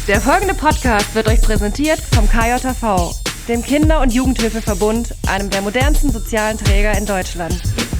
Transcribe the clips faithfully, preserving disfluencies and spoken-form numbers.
Der folgende Podcast wird euch präsentiert vom K J V, dem Kinder- und Jugendhilfeverbund, einem der modernsten sozialen Träger in Deutschland.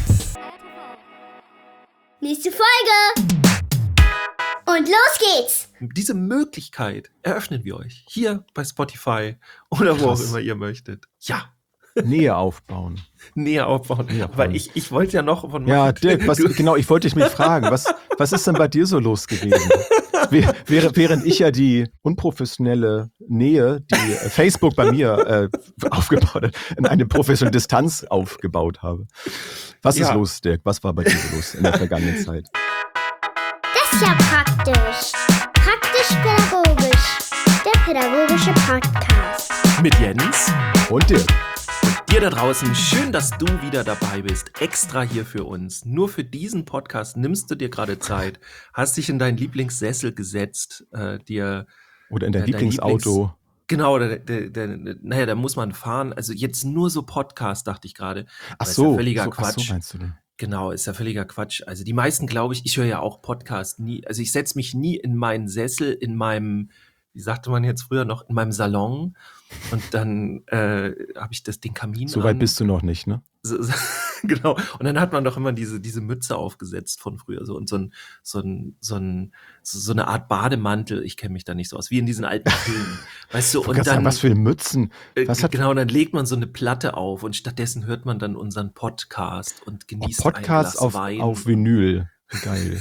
Nächste Folge! Und los geht's! Diese Möglichkeit eröffnen wir euch hier bei Spotify oder wo Krass. auch immer ihr möchtet. Ja, Nähe aufbauen. näher aufbauen. Näher aufbauen. Weil ich, ich wollte ja noch von Ja, Martin- Dirk, was, Du- genau, ich wollte dich mich fragen, was, was ist denn bei dir so los gewesen? Wäh- während, während ich ja die unprofessionelle Nähe, die äh, Facebook bei mir äh, aufgebaut hat, in eine professionelle Distanz aufgebaut habe. Was ist Ja. los, Dirk? Was war bei dir so los in der vergangenen Zeit? Das ist ja praktisch. Praktisch-pädagogisch. Der pädagogische Podcast. mit Jens. Und Dirk? Dir da draußen, schön, dass du wieder dabei bist. Extra hier für uns. Nur für diesen Podcast nimmst du dir gerade Zeit, hast dich in deinen Lieblingssessel gesetzt, äh, dir Oder in dein Äh, dein Lieblingsauto? Genau, der, der, der, naja, da muss man fahren. Also jetzt nur so Podcast, dachte ich gerade. Ach Aber ist so, ja völliger so, ach Quatsch. so meinst du denn? Genau, ist ja völliger Quatsch. Also die meisten, glaube ich, ich höre ja auch Podcast nie. Also ich setze mich nie in meinen Sessel, in meinem, wie sagte man jetzt früher noch, in meinem Salon. Und dann äh, habe ich das den Kamin So weit an. bist du noch nicht, ne? So, so, genau. Und dann hat man doch immer diese, diese Mütze aufgesetzt von früher so und so ein, so ein, so ein, so, so eine Art Bademantel. Ich kenne mich da nicht so aus, wie in diesen alten Filmen. Weißt du, Ich wollte und gerade sagen, dann, was für Mützen. äh, Was hat genau, und dann legt man so eine Platte auf und stattdessen hört man dann unseren Podcast und oh, genießt Podcast ein Glas auf, Wein. auf Vinyl? Geil.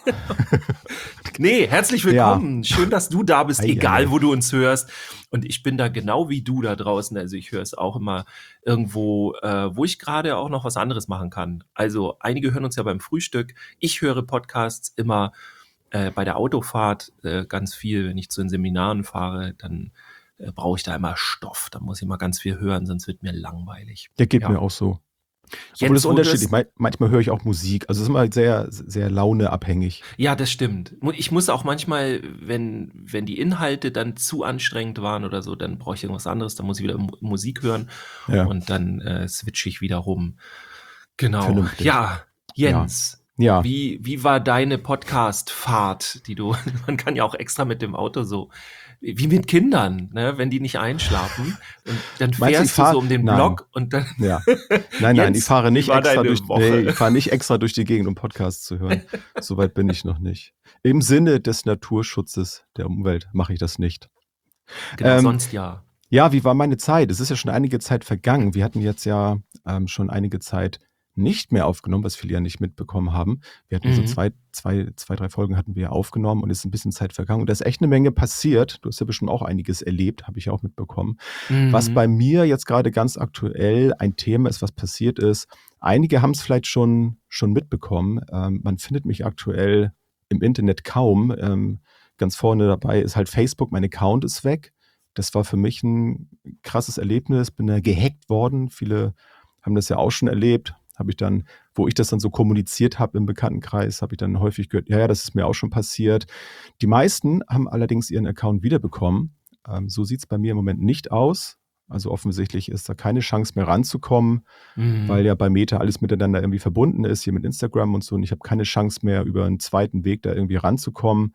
Nee, herzlich willkommen. Schön, dass du da bist, Ei, egal ei. wo du uns hörst. Und ich bin da genau wie du da draußen. Also ich höre es auch immer irgendwo, äh, wo ich gerade auch noch was anderes machen kann. Also einige hören uns ja beim Frühstück. Ich höre Podcasts immer äh, bei der Autofahrt äh, ganz viel. Wenn ich zu den Seminaren fahre, dann äh, brauche ich da immer Stoff. Da muss ich mal ganz viel hören, sonst wird mir langweilig. Der geht Ja. mir auch so. Jens, Obwohl das ist wo unterschiedlich. hörst- Man- Manchmal höre ich auch Musik. Also es ist immer sehr, sehr launeabhängig. Ja, das stimmt. Mu- Ich muss auch manchmal, wenn, wenn die Inhalte dann zu anstrengend waren oder so, dann brauche ich irgendwas anderes, dann muss ich wieder Mu- Musik hören Ja. und dann äh, switche ich wieder rum. Genau. Vernünftig. Ja, Jens, Ja. wie, wie war deine Podcast-Fahrt, die du, man kann ja auch extra mit dem Auto so, wie mit Kindern, ne, wenn die nicht einschlafen und dann Meinst du, ich fährst du fahr- so um den Nein. Block und dann, Ja. Nein, nein, Jens, ich fahre wie nicht war extra deine durch, Woche? nee, ich fahre nicht extra durch die Gegend, um Podcasts zu hören. Soweit bin ich noch nicht. Im Sinne des Naturschutzes der Umwelt mache ich das nicht. genau, Ähm, sonst ja. Ja, wie war meine Zeit? Es ist ja schon einige Zeit vergangen. Wir hatten jetzt ja ähm, schon einige Zeit nicht mehr aufgenommen, was viele ja nicht mitbekommen haben. Wir hatten so Mhm. zwei, zwei, zwei, drei Folgen hatten wir aufgenommen und es ist ein bisschen Zeit vergangen. Und da ist echt eine Menge passiert. Du hast ja bestimmt auch einiges erlebt, habe ich auch mitbekommen. Was Mhm. bei mir jetzt gerade ganz aktuell ein Thema ist, was passiert ist. Einige haben es vielleicht schon, schon mitbekommen. Ähm, man findet mich aktuell im Internet kaum. Ähm, ganz vorne dabei ist halt Facebook, mein Account ist weg. Das war für mich ein krasses Erlebnis. Bin da gehackt worden. Viele haben das ja auch schon erlebt. Habe ich dann, wo ich das dann so kommuniziert habe im Bekanntenkreis, habe ich dann häufig gehört, ja, ja, das ist mir auch schon passiert. Die meisten haben allerdings ihren Account wiederbekommen. Ähm, so sieht es bei mir im Moment nicht aus. Also offensichtlich ist da keine Chance mehr ranzukommen, Mhm. weil ja bei Meta alles miteinander irgendwie verbunden ist, hier mit Instagram und so. Und ich habe keine Chance mehr, über einen zweiten Weg da irgendwie ranzukommen.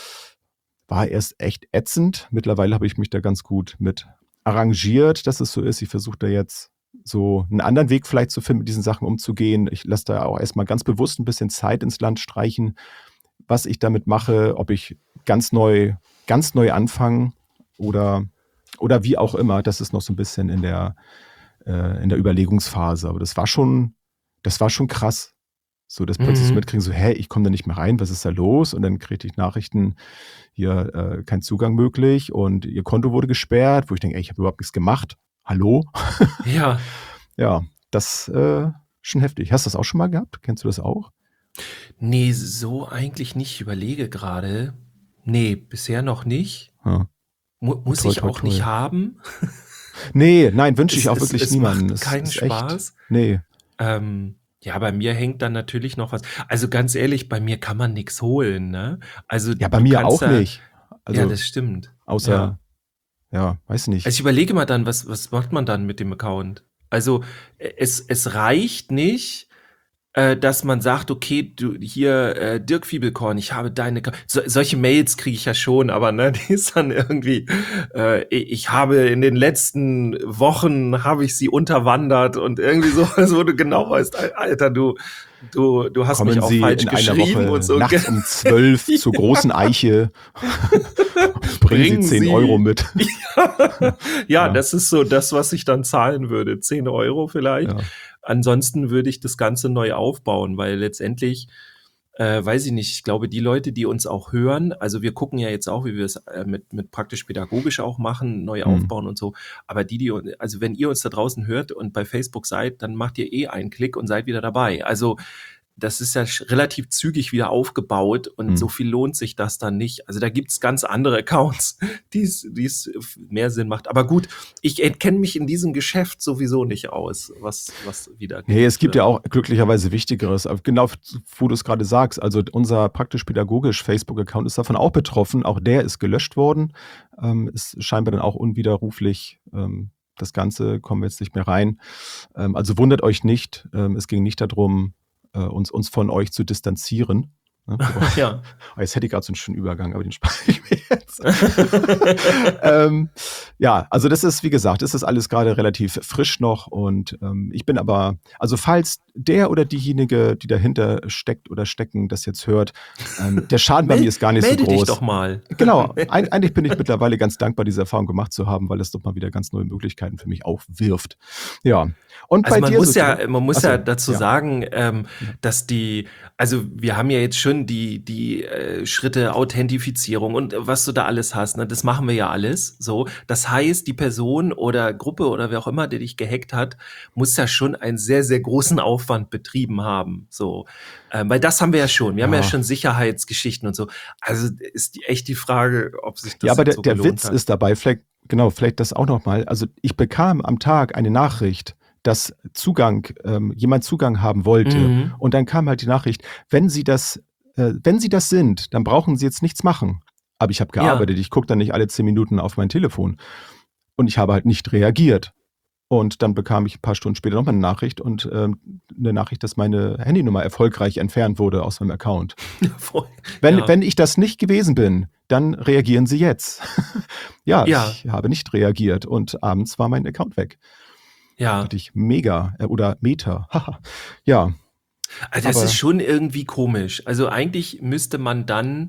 War erst echt ätzend. Mittlerweile habe ich mich da ganz gut mit arrangiert, dass es so ist. Ich versuche da jetzt so einen anderen Weg vielleicht zu finden, mit diesen Sachen umzugehen. Ich lasse da auch erstmal ganz bewusst ein bisschen Zeit ins Land streichen, was ich damit mache, ob ich ganz neu, ganz neu anfange oder, oder wie auch immer. Das ist noch so ein bisschen in der, äh, in der Überlegungsphase. Aber das war schon, das war schon krass. So, das plötzlich Mhm. mitkriegen, so, hä, ich komme da nicht mehr rein, was ist da los? Und dann kriege ich Nachrichten, hier äh, kein Zugang möglich und ihr Konto wurde gesperrt, wo ich denke, ey, ich habe überhaupt nichts gemacht. Hallo? Ja. Ja, das äh, schon heftig. Hast du das auch schon mal gehabt? Kennst du das auch? Nee, so eigentlich nicht. Ich überlege gerade. Nee, bisher noch nicht. Ja. Mu muss Toi, ich toi, auch toi. nicht haben. Nee, nein, wünsche ich Es- auch es- wirklich es niemandem. macht keinen ist echt- Spaß. Nee. Ähm, ja, bei mir hängt dann natürlich noch was. Also ganz ehrlich, bei mir kann man nichts holen, ne? Also Ja, bei du mir kannst auch da, nicht. Also, ja, das stimmt. außer, Ja. ja, weiß nicht. Also ich überlege mal dann, was, was macht man dann mit dem Account? Also äh, es, es reicht nicht, äh, dass man sagt, okay, du hier äh, Dirk Fiebelkorn, ich habe deine Ka- so, solche Mails kriege ich ja schon, aber ne, die ist dann irgendwie äh, ich habe in den letzten Wochen habe ich sie unterwandert und irgendwie so, also wo du genau weißt, Alter, du du du hast Kommen mich auch Sie falsch in einer geschrieben Woche und so. nachts um zwölf zur großen Eiche. Bringen Bringen Sie zehn Sie- Euro mit. ja, Ja. das ist so das, was ich dann zahlen würde, zehn Euro vielleicht. Ja. Ansonsten würde ich das Ganze neu aufbauen, weil letztendlich, äh, weiß ich nicht, ich glaube, die Leute, die uns auch hören, also wir gucken ja jetzt auch, wie wir es äh, mit, mit praktisch-pädagogisch auch machen, neu Mhm. aufbauen und so, aber die, die, also wenn ihr uns da draußen hört und bei Facebook seid, dann macht ihr eh einen Klick und seid wieder dabei. Also das ist ja sch- relativ zügig wieder aufgebaut und Mhm. so viel lohnt sich das dann nicht. Also da gibt's ganz andere Accounts, die es die es mehr Sinn macht. Aber gut, ich kenne mich in diesem Geschäft sowieso nicht aus, was, was wieder. Nee, es gibt wird. ja auch glücklicherweise Wichtigeres. Aber genau, wo du es gerade sagst, also unser praktisch-pädagogisch Facebook-Account ist davon auch betroffen. Auch der ist gelöscht worden. Ähm, ist scheinbar dann auch unwiderruflich. Ähm, das Ganze kommen wir jetzt nicht mehr rein. Ähm, also wundert euch nicht. Ähm, es ging nicht darum, äh, uns, uns von euch zu distanzieren. Ne? Ja. Oh, jetzt hätte ich gerade so einen schönen Übergang, aber den spare ich mir jetzt. ähm, ja, also das ist, wie gesagt, das ist alles gerade relativ frisch noch und ähm, ich bin aber, also falls der oder diejenige, die dahinter steckt oder stecken, das jetzt hört, ähm, der Schaden bei Mel- mir ist gar nicht so Melde groß. dich doch mal. Genau, Eig eigentlich bin ich mittlerweile ganz dankbar, diese Erfahrung gemacht zu haben, weil es doch mal wieder ganz neue Möglichkeiten für mich aufwirft. Ja, und Also bei man dir muss so, ja, man muss Achso, ja dazu ja. sagen, ähm, dass die, also wir haben ja jetzt schon die die äh, Schritte Authentifizierung und was du da alles hast, ne, das machen wir ja alles. So, das heißt, die Person oder Gruppe oder wer auch immer, der dich gehackt hat, muss ja schon einen sehr sehr großen Aufwand betrieben haben. So, ähm, weil das haben wir ja schon. Wir haben ja Ja. schon Sicherheitsgeschichten und so. Also ist die, echt die Frage, ob sich das Ja, aber jetzt der, so der gelohnt Witz hat. ist dabei, vielleicht, genau, vielleicht das auch nochmal. Also ich bekam am Tag eine Nachricht, dass Zugang, ähm, jemand Zugang haben wollte. Mhm. Und dann kam halt die Nachricht, wenn Sie das, äh, wenn Sie das sind, dann brauchen Sie jetzt nichts machen. Aber ich habe Ja. gearbeitet, ich gucke dann nicht alle zehn Minuten auf mein Telefon. Und ich habe halt nicht reagiert. Und dann bekam ich ein paar Stunden später nochmal eine Nachricht und ähm, eine Nachricht, dass meine Handynummer erfolgreich entfernt wurde aus meinem Account. Voll. Wenn, Ja. wenn ich das nicht gewesen bin, dann reagieren Sie jetzt. ja, Ja. ich habe nicht reagiert und abends war mein Account weg. Ja. Hatte ich mega äh, oder Meta. Haha. ja, Also das Aber- ist schon irgendwie komisch. Also eigentlich müsste man dann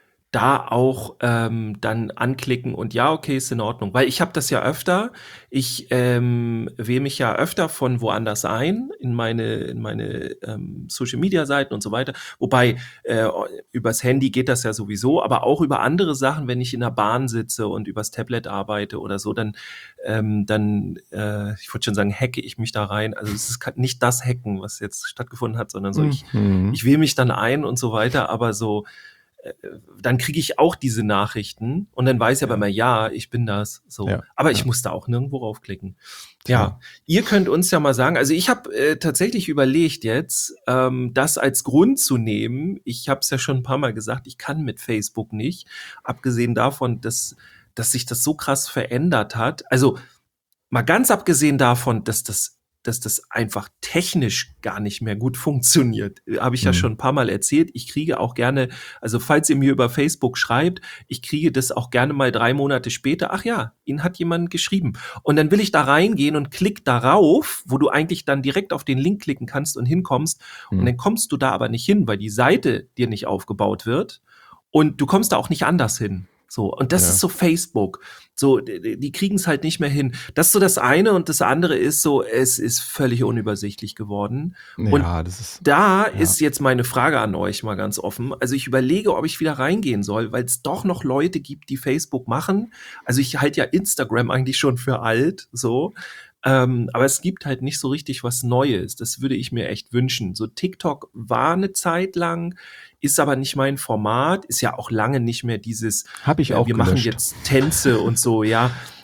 da auch ähm, dann anklicken und ja, okay, ist in Ordnung. Weil ich habe das ja öfter. Ich ähm, wähle mich ja öfter von woanders ein in meine in meine ähm, Social Media Seiten und so weiter. Wobei äh, übers Handy geht das ja sowieso, aber auch über andere Sachen, wenn ich in der Bahn sitze und übers Tablet arbeite oder so, dann ähm, dann äh, ich würde schon sagen, hacke ich mich da rein. Also es ist nicht das Hacken, was jetzt stattgefunden hat, sondern so ich Mhm. ich wähle mich dann ein und so weiter, aber so äh, dann kriege ich auch diese Nachrichten und dann weiß ich aber Ja. immer, ja, ich bin das. So, Ja, aber ich ja. muss da auch nirgendwo raufklicken. Tja. Ja, ihr könnt uns ja mal sagen, also ich habe äh, tatsächlich überlegt jetzt, ähm, das als Grund zu nehmen. Ich habe es ja schon ein paar Mal gesagt, ich kann mit Facebook nicht, abgesehen davon, dass, dass sich das so krass verändert hat. Also mal ganz abgesehen davon, dass das dass das einfach technisch gar nicht mehr gut funktioniert. Äh, Habe ich ja Mhm. schon ein paar Mal erzählt. Ich kriege auch gerne, also falls ihr mir über Facebook schreibt, ich kriege das auch gerne mal drei Monate später. Ach ja, Ihnen hat jemand geschrieben. Und dann will ich da reingehen und klick darauf, wo du eigentlich dann direkt auf den Link klicken kannst und hinkommst. Und Mhm. dann kommst du da aber nicht hin, weil die Seite dir nicht aufgebaut wird. Und du kommst da auch nicht anders hin. So, und das Ja. ist so Facebook. So, die, die kriegen es halt nicht mehr hin. Das ist so das eine und das andere ist so, es ist völlig unübersichtlich geworden. Und Ja, das ist. da Ja. ist jetzt meine Frage an euch mal ganz offen. Also ich überlege, ob ich wieder reingehen soll, weil es doch noch Leute gibt, die Facebook machen. Also ich halte ja Instagram eigentlich schon für alt, so. Ähm, aber es gibt halt nicht so richtig was Neues. Das würde ich mir echt wünschen. So TikTok war eine Zeit lang, ist aber nicht mein Format, ist ja auch lange nicht mehr dieses, Habe ich äh, auch wir machen gelöscht. jetzt Tänze und so, ja.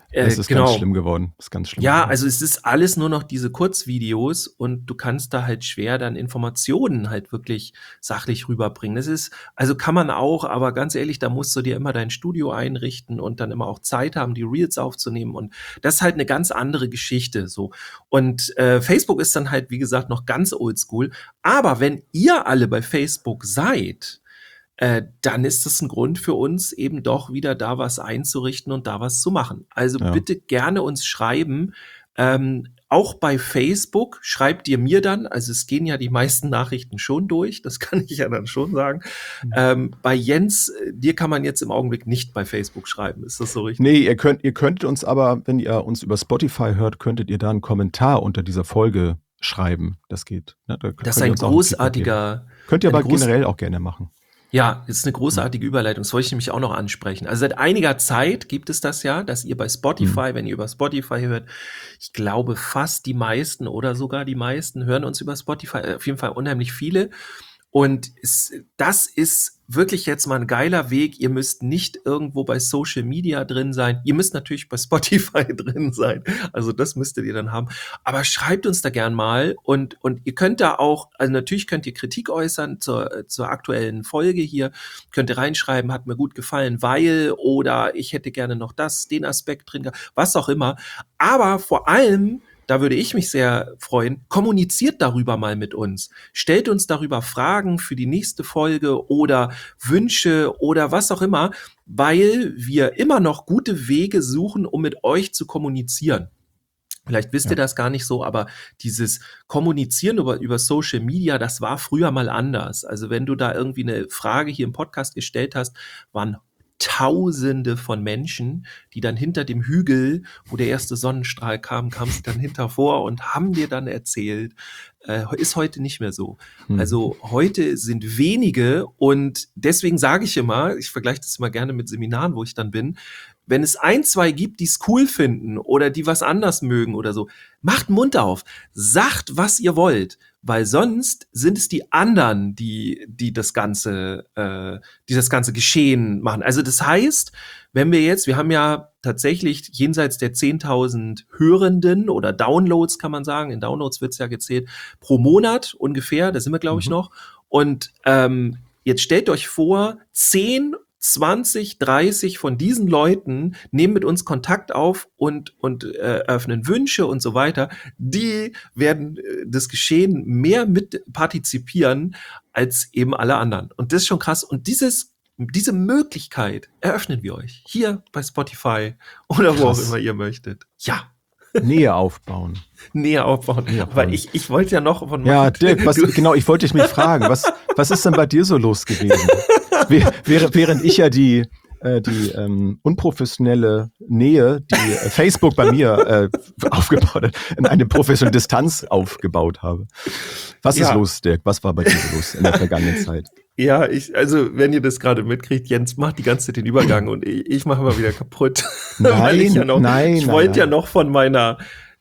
Äh, Es ist genau. ganz schlimm geworden. Es ist ganz schlimm Ja, geworden. also es ist alles nur noch diese Kurzvideos und du kannst da halt schwer dann Informationen halt wirklich sachlich rüberbringen. Das ist, also kann man auch, aber ganz ehrlich, da musst du dir immer dein Studio einrichten und dann immer auch Zeit haben, die Reels aufzunehmen und das ist halt eine ganz andere Geschichte, so. Und äh, Facebook ist dann halt, wie gesagt, noch ganz oldschool. Aber wenn ihr alle bei Facebook seid, äh, dann ist das ein Grund für uns, eben doch wieder da was einzurichten und da was zu machen. Also Ja. bitte gerne uns schreiben. Ähm, auch bei Facebook schreibt ihr mir dann, also es gehen ja die meisten Nachrichten schon durch, das kann ich ja dann schon sagen. Mhm. Ähm, bei Jens, äh, dir kann man jetzt im Augenblick nicht bei Facebook schreiben, ist das so richtig? Nee, ihr könnt, ihr könntet uns aber, wenn ihr uns über Spotify hört, könntet ihr da einen Kommentar unter dieser Folge schreiben. Das geht. Ne? Da könnt Das ist ihr ein uns auch ein Feedback geben. großartiger, Könnt ihr ein aber groß- generell auch gerne machen. Ja, ist eine großartige Überleitung. Das wollte ich nämlich auch noch ansprechen. Also seit einiger Zeit gibt es das ja, dass ihr bei Spotify, wenn ihr über Spotify hört, ich glaube fast die meisten oder sogar die meisten hören uns über Spotify, äh, auf jeden Fall unheimlich viele. Und es, das ist wirklich jetzt mal ein geiler Weg. Ihr müsst nicht irgendwo bei Social Media drin sein. Ihr müsst natürlich bei Spotify drin sein. Also das müsstet ihr dann haben. Aber schreibt uns da gern mal. Und, und ihr könnt da auch, also natürlich könnt ihr Kritik äußern zur, zur aktuellen Folge hier. Könnt ihr reinschreiben, hat mir gut gefallen, weil, oder ich hätte gerne noch das, den Aspekt drin, gehabt, was auch immer. Aber vor allem, da würde ich mich sehr freuen, kommuniziert darüber mal mit uns. Stellt uns darüber Fragen für die nächste Folge oder Wünsche oder was auch immer, weil wir immer noch gute Wege suchen, um mit euch zu kommunizieren. Vielleicht wisst Ja. ihr das gar nicht so, aber dieses Kommunizieren über, über Social Media, das war früher mal anders. Also wenn du da irgendwie eine Frage hier im Podcast gestellt hast, waren Tausende von Menschen, die dann hinter dem Hügel, wo der erste Sonnenstrahl kam, kamen sie dann hinter vor und haben dir dann erzählt. Äh, ist heute nicht mehr so. Hm. Also heute sind wenige und deswegen sage ich immer, ich vergleiche das immer gerne mit Seminaren, wo ich dann bin, wenn es ein, zwei gibt, die es cool finden oder die was anders mögen oder so, macht den Mund auf, sagt, was ihr wollt, weil sonst sind es die anderen, die, die das ganze, äh, die das ganze Geschehen machen. Also das heißt, wenn wir jetzt, wir haben ja tatsächlich jenseits der zehntausend Hörenden oder Downloads, kann man sagen, in Downloads wird's ja gezählt, pro Monat ungefähr, da sind wir, glaube ich, Mhm. noch. Und ähm, jetzt stellt euch vor, zehn zwanzig, dreißig von diesen Leuten nehmen mit uns Kontakt auf und, und äh, eröffnen Wünsche und so weiter. Die werden äh, das Geschehen mehr mit partizipieren als eben alle anderen. Und das ist schon krass. Und dieses, diese Möglichkeit eröffnen wir euch hier bei Spotify oder wo auch Krass. immer ihr möchtet. Ja, Nähe aufbauen. näher aufbauen. Näher Aber aufbauen. ich, ich wollte ja noch von Ja, Martin- Dirk, was, Du- genau, ich wollte dich mich fragen, was, was ist denn bei dir so los gewesen? Wäh- während, während ich ja die, äh, die ähm, unprofessionelle Nähe, die äh, Facebook bei mir äh, aufgebaut hat, in eine professionelle Distanz aufgebaut habe. Was Ja. ist los, Dirk? Was war bei dir so los in der vergangenen Zeit? Ja, ich, also wenn ihr das gerade mitkriegt, Jens macht die ganze Zeit den Übergang und ich, ich mache mal wieder kaputt. Weil ich ja noch, nein, ich nein, wollte ja nein. noch von meiner,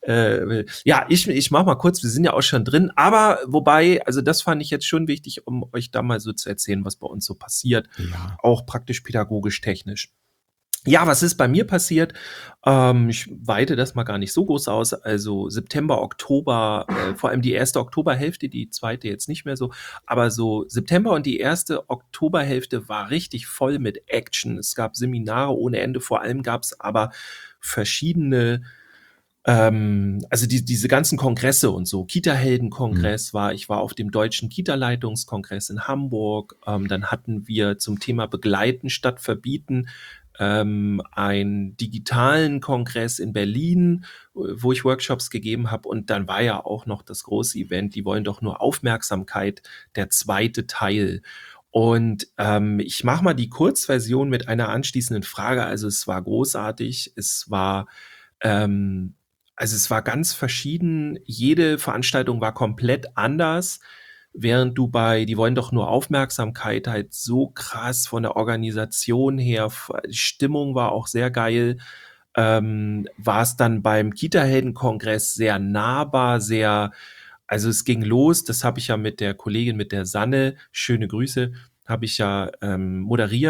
äh, ja, ich, ich mach mal kurz, wir sind ja auch schon drin, aber wobei, also das fand ich jetzt schon wichtig, um euch da mal so zu erzählen, was bei uns so passiert, Ja. auch praktisch pädagogisch technisch. Ja, was ist bei mir passiert? Ähm, ich weite das mal gar nicht so groß aus. Also September, Oktober, äh, vor allem die erste Oktoberhälfte, die zweite jetzt nicht mehr so, aber so September und die erste Oktoberhälfte war richtig voll mit Action. Es gab Seminare ohne Ende, vor allem gab es aber verschiedene, ähm, also die, diese ganzen Kongresse und so. Kita-Helden-Kongress war, ich war auf dem Deutschen Kita-Leitungskongress in Hamburg. Ähm, dann hatten wir zum Thema Begleiten statt Verbieten ähm, einen digitalen Kongress in Berlin, wo ich Workshops gegeben habe. Und dann war ja auch noch das große Event, die wollen doch nur Aufmerksamkeit, der zweite Teil. Und ähm, ich mache mal die Kurzversion mit einer anschließenden Frage. Also es war großartig, es war ähm, also es war ganz verschieden. Jede Veranstaltung war komplett anders, während du bei Die wollen doch nur Aufmerksamkeit halt so krass von der Organisation her, f- die Stimmung war auch sehr geil, ähm, war es dann beim Kita-Helden-Kongress sehr nahbar, sehr, also es ging los, das habe ich ja mit der Kollegin, mit der Sanne, schöne Grüße, habe ich ja ähm, moderiert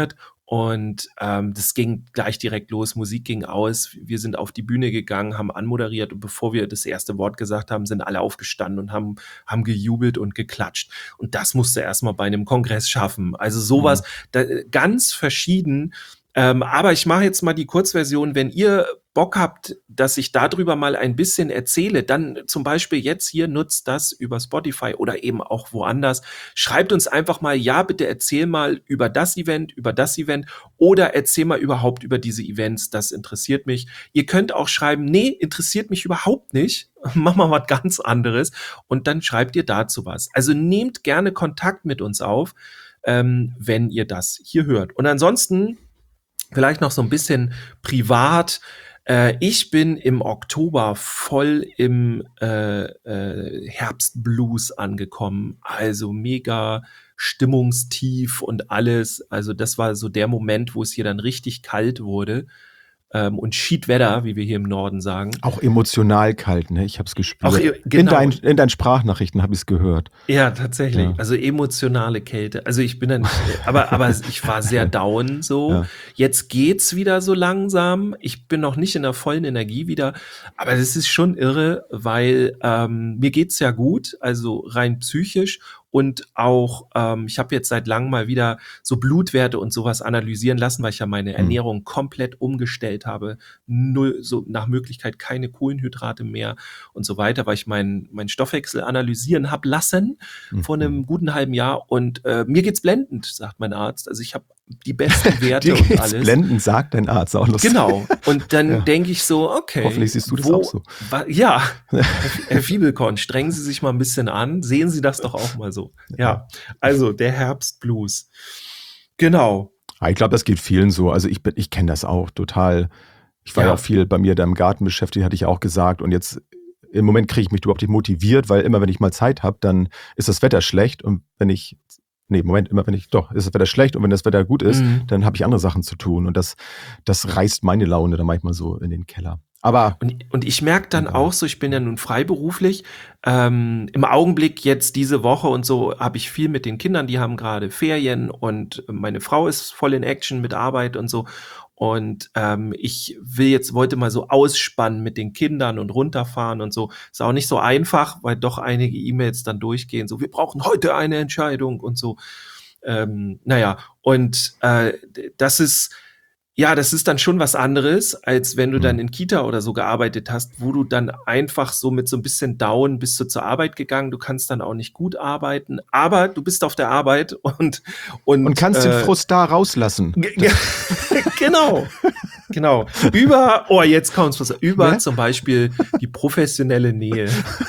Und ähm, das ging gleich direkt los, Musik ging aus, wir sind auf die Bühne gegangen, haben anmoderiert und bevor wir das erste Wort gesagt haben, sind alle aufgestanden und haben, haben gejubelt und geklatscht. Und das musste erstmal bei einem Kongress schaffen. Also sowas, mhm. da, ganz verschieden. Ähm, aber ich mache jetzt mal die Kurzversion, wenn ihr Bock habt, dass ich darüber mal ein bisschen erzähle, dann zum Beispiel jetzt hier nutzt das über Spotify oder eben auch woanders. Schreibt uns einfach mal, ja, bitte erzähl mal über das Event, über das Event oder erzähl mal überhaupt über diese Events, das interessiert mich. Ihr könnt auch schreiben, nee, interessiert mich überhaupt nicht, mach mal was ganz anderes und dann schreibt ihr dazu was. Also nehmt gerne Kontakt mit uns auf, ähm, wenn ihr das hier hört. Und ansonsten vielleicht noch so ein bisschen privat. Äh, ich bin im Oktober voll im äh, äh, Herbstblues angekommen. Also mega stimmungstief und alles. Also das war so der Moment, wo es hier dann richtig kalt wurde. Ähm, und Schiedwetter, wie wir hier im Norden sagen. Auch emotional kalt, ne? Ich habe es gespürt. Auch, genau. in, dein, in deinen Sprachnachrichten habe ich es gehört. Ja, tatsächlich. Ja. Also emotionale Kälte. Also ich bin dann, aber aber ich war sehr down so. Ja. Jetzt geht's wieder so langsam. Ich bin noch nicht in der vollen Energie wieder, aber das ist schon irre, weil ähm, mir geht's ja gut, also rein psychisch. Und auch, ähm, ich habe jetzt seit langem mal wieder so Blutwerte und sowas analysieren lassen, weil ich ja meine Ernährung mhm. komplett umgestellt habe. Null, so nach Möglichkeit keine Kohlenhydrate mehr und so weiter, weil ich meinen mein Stoffwechsel analysieren habe lassen mhm. vor einem guten halben Jahr. Und äh, mir geht's blendend, sagt mein Arzt. Also ich habe die besten Werte und alles. Blendend, sagt dein Arzt, auch lustig. Genau. Und dann ja. denke ich so, okay. Hoffentlich siehst du das wo, auch so. Wa, ja, Herr Fiebelkorn, strengen Sie sich mal ein bisschen an. Sehen Sie das doch auch mal so. Ja, also der Herbstblues. Genau. Ich glaube, das geht vielen so. Also ich bin, ich kenne das auch total. Ich war ja. ja auch viel bei mir da im Garten beschäftigt, hatte ich auch gesagt. Und jetzt im Moment kriege ich mich überhaupt nicht motiviert, weil immer, wenn ich mal Zeit habe, dann ist das Wetter schlecht. Und wenn ich Nee, Moment, immer wenn ich, doch, ist das Wetter schlecht und wenn das Wetter gut ist, mhm. dann habe ich andere Sachen zu tun und das, das reißt meine Laune dann manchmal so in den Keller. Aber und, und ich merke dann ja. auch so, ich bin ja nun freiberuflich, ähm, im Augenblick jetzt diese Woche und so habe ich viel mit den Kindern, die haben gerade Ferien und meine Frau ist voll in Action mit Arbeit und so. Und ähm, ich will jetzt, wollte mal so ausspannen mit den Kindern und runterfahren und so. Ist auch nicht so einfach, weil doch einige E-Mails dann durchgehen. So, wir brauchen heute eine Entscheidung und so. Ähm, naja, und äh, das ist, ja, das ist dann schon was anderes, als wenn du dann in Kita oder so gearbeitet hast, wo du dann einfach so mit so ein bisschen Down bist du zur Arbeit gegangen. Du kannst dann auch nicht gut arbeiten, aber du bist auf der Arbeit und und, und kannst äh, den Frust da rauslassen. G- genau, genau. Über, oh, jetzt kommt's was. Über ja? zum Beispiel die professionelle Nähe.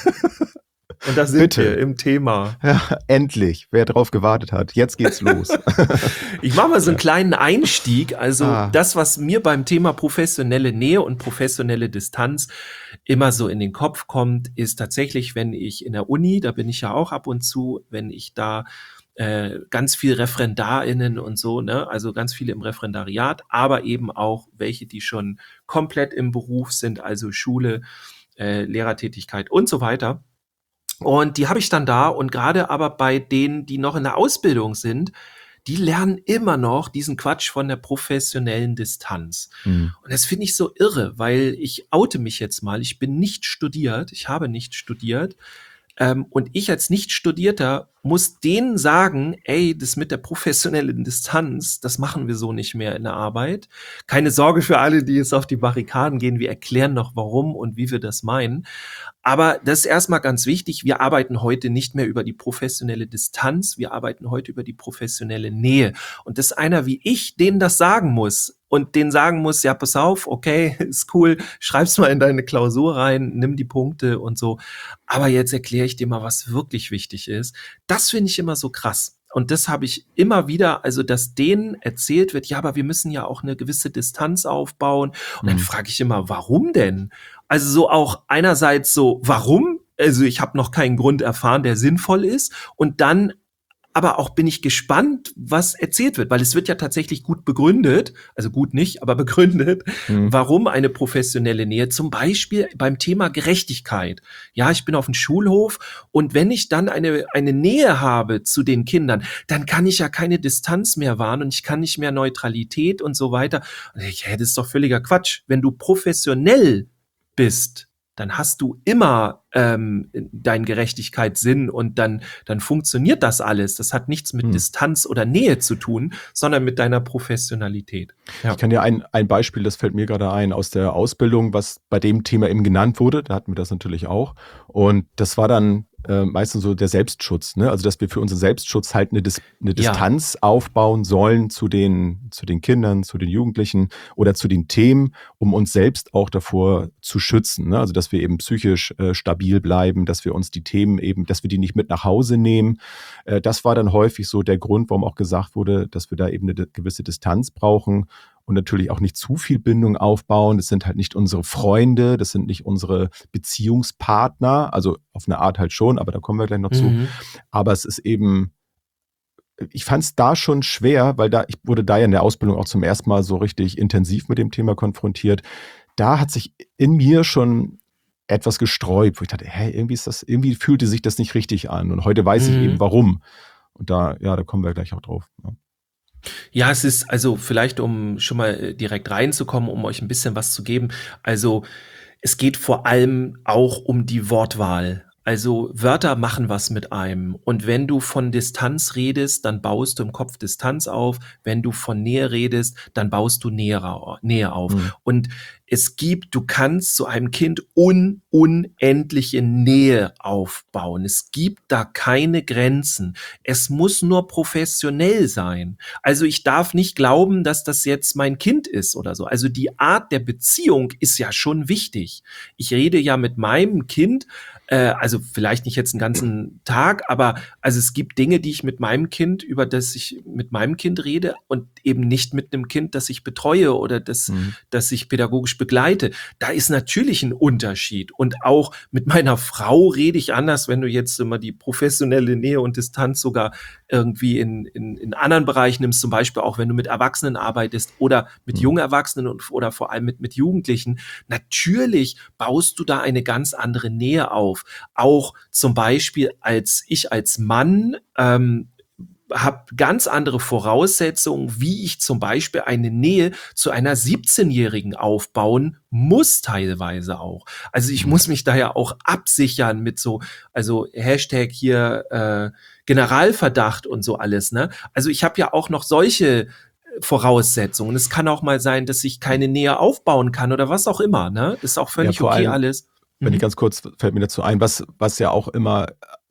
Und da sind Bitte. wir im Thema. Ja, endlich. Wer drauf gewartet hat. Jetzt geht's los. Ich mache mal so einen kleinen Einstieg. Also ah. das, was mir beim Thema professionelle Nähe und professionelle Distanz immer so in den Kopf kommt, ist tatsächlich, wenn ich in der Uni, da bin ich ja auch ab und zu, wenn ich da äh, ganz viel ReferendarInnen und so, ne, also ganz viele im Referendariat, aber eben auch welche, die schon komplett im Beruf sind, also Schule, äh, Lehrertätigkeit und so weiter. Und die habe ich dann da und gerade aber bei denen, die noch in der Ausbildung sind, die lernen immer noch diesen Quatsch von der professionellen Distanz. Mhm. Und das finde ich so irre, weil ich oute mich jetzt mal, ich bin nicht studiert, ich habe nicht studiert. Ähm, und ich als Nicht-Studierter muss denen sagen, ey, das mit der professionellen Distanz, das machen wir so nicht mehr in der Arbeit. Keine Sorge für alle, die jetzt auf die Barrikaden gehen, wir erklären noch warum und wie wir das meinen. Aber das ist erstmal ganz wichtig, wir arbeiten heute nicht mehr über die professionelle Distanz, wir arbeiten heute über die professionelle Nähe. Und das ist einer wie ich, denen das sagen muss und denen sagen muss, ja, pass auf, okay, ist cool, schreib's mal in deine Klausur rein, nimm die Punkte und so. Aber jetzt erkläre ich dir mal, was wirklich wichtig ist. Das finde ich immer so krass. Und das habe ich immer wieder, also dass denen erzählt wird, ja, aber wir müssen ja auch eine gewisse Distanz aufbauen. Und dann mhm. frage ich immer, warum denn? Also so auch einerseits so, warum? Also ich habe noch keinen Grund erfahren, der sinnvoll ist. Und dann aber auch bin ich gespannt, was erzählt wird, weil es wird ja tatsächlich gut begründet, also gut nicht, aber begründet, mhm. warum eine professionelle Nähe, zum Beispiel beim Thema Gerechtigkeit. Ja, ich bin auf dem Schulhof und wenn ich dann eine, eine Nähe habe zu den Kindern, dann kann ich ja keine Distanz mehr wahren und ich kann nicht mehr Neutralität und so weiter. Und ich, hey, das ist doch völliger Quatsch. Wenn du professionell bist, dann hast du immer ähm, deinen Gerechtigkeitssinn und dann, dann funktioniert das alles. Das hat nichts mit hm. Distanz oder Nähe zu tun, sondern mit deiner Professionalität. Ja. Ich kann dir ein, ein Beispiel, das fällt mir gerade ein, aus der Ausbildung, was bei dem Thema eben genannt wurde. Da hatten wir das natürlich auch. Und das war dann äh, meistens so der Selbstschutz, ne? Also, dass wir für unseren Selbstschutz halt eine, Dis- eine Distanz ja. aufbauen sollen zu den, zu den Kindern, zu den Jugendlichen oder zu den Themen, um uns selbst auch davor zu schützen, ne? Also, dass wir eben psychisch äh, stabil bleiben, dass wir uns die Themen eben, dass wir die nicht mit nach Hause nehmen. Äh, das war dann häufig so der Grund, warum auch gesagt wurde, dass wir da eben eine gewisse Distanz brauchen. Und natürlich auch nicht zu viel Bindung aufbauen. Das sind halt nicht unsere Freunde, das sind nicht unsere Beziehungspartner, also auf eine Art halt schon, aber da kommen wir gleich noch mhm. zu. Aber es ist eben, ich fand es da schon schwer, weil da, ich wurde da ja in der Ausbildung auch zum ersten Mal so richtig intensiv mit dem Thema konfrontiert. Da hat sich in mir schon etwas gesträubt, wo ich dachte, hä, irgendwie ist das, irgendwie fühlte sich das nicht richtig an. Und heute weiß mhm. ich eben warum. Und da, ja, da kommen wir gleich auch drauf. Ja. Ja, es ist also vielleicht, um schon mal direkt reinzukommen, um euch ein bisschen was zu geben. Also es geht vor allem auch um die Wortwahl. Also Wörter machen was mit einem. Und wenn du von Distanz redest, dann baust du im Kopf Distanz auf. Wenn du von Nähe redest, dann baust du Nähe, Nähe auf. Mhm. Und es gibt, du kannst zu einem Kind un, unendliche Nähe aufbauen. Es gibt da keine Grenzen. Es muss nur professionell sein. Also ich darf nicht glauben, dass das jetzt mein Kind ist oder so. Also die Art der Beziehung ist ja schon wichtig. Ich rede ja mit meinem Kind, äh, also vielleicht nicht jetzt einen ganzen Tag, aber also es gibt Dinge, die ich mit meinem Kind, über das ich mit meinem Kind rede und eben nicht mit einem Kind, das ich betreue oder das, mhm. das ich pädagogisch begleite. Da ist natürlich ein Unterschied. Und auch mit meiner Frau rede ich anders, wenn du jetzt immer die professionelle Nähe und Distanz sogar irgendwie in, in, in anderen Bereichen nimmst, zum Beispiel auch wenn du mit Erwachsenen arbeitest oder mit mhm. jungen Erwachsenen und, oder vor allem mit, mit Jugendlichen. Natürlich baust du da eine ganz andere Nähe auf. Auch zum Beispiel als ich als Mann ähm, habe ganz andere Voraussetzungen, wie ich zum Beispiel eine Nähe zu einer siebzehnjährigen aufbauen muss, teilweise auch. Also ich muss mich da ja auch absichern mit so, also Hashtag hier äh, Generalverdacht und so alles, ne? Also ich habe ja auch noch solche Voraussetzungen. Es kann auch mal sein, dass ich keine Nähe aufbauen kann oder was auch immer, ne? Ist auch völlig ja, okay allem, alles. Wenn mhm. ich ganz kurz, fällt mir dazu ein, was, was ja auch immer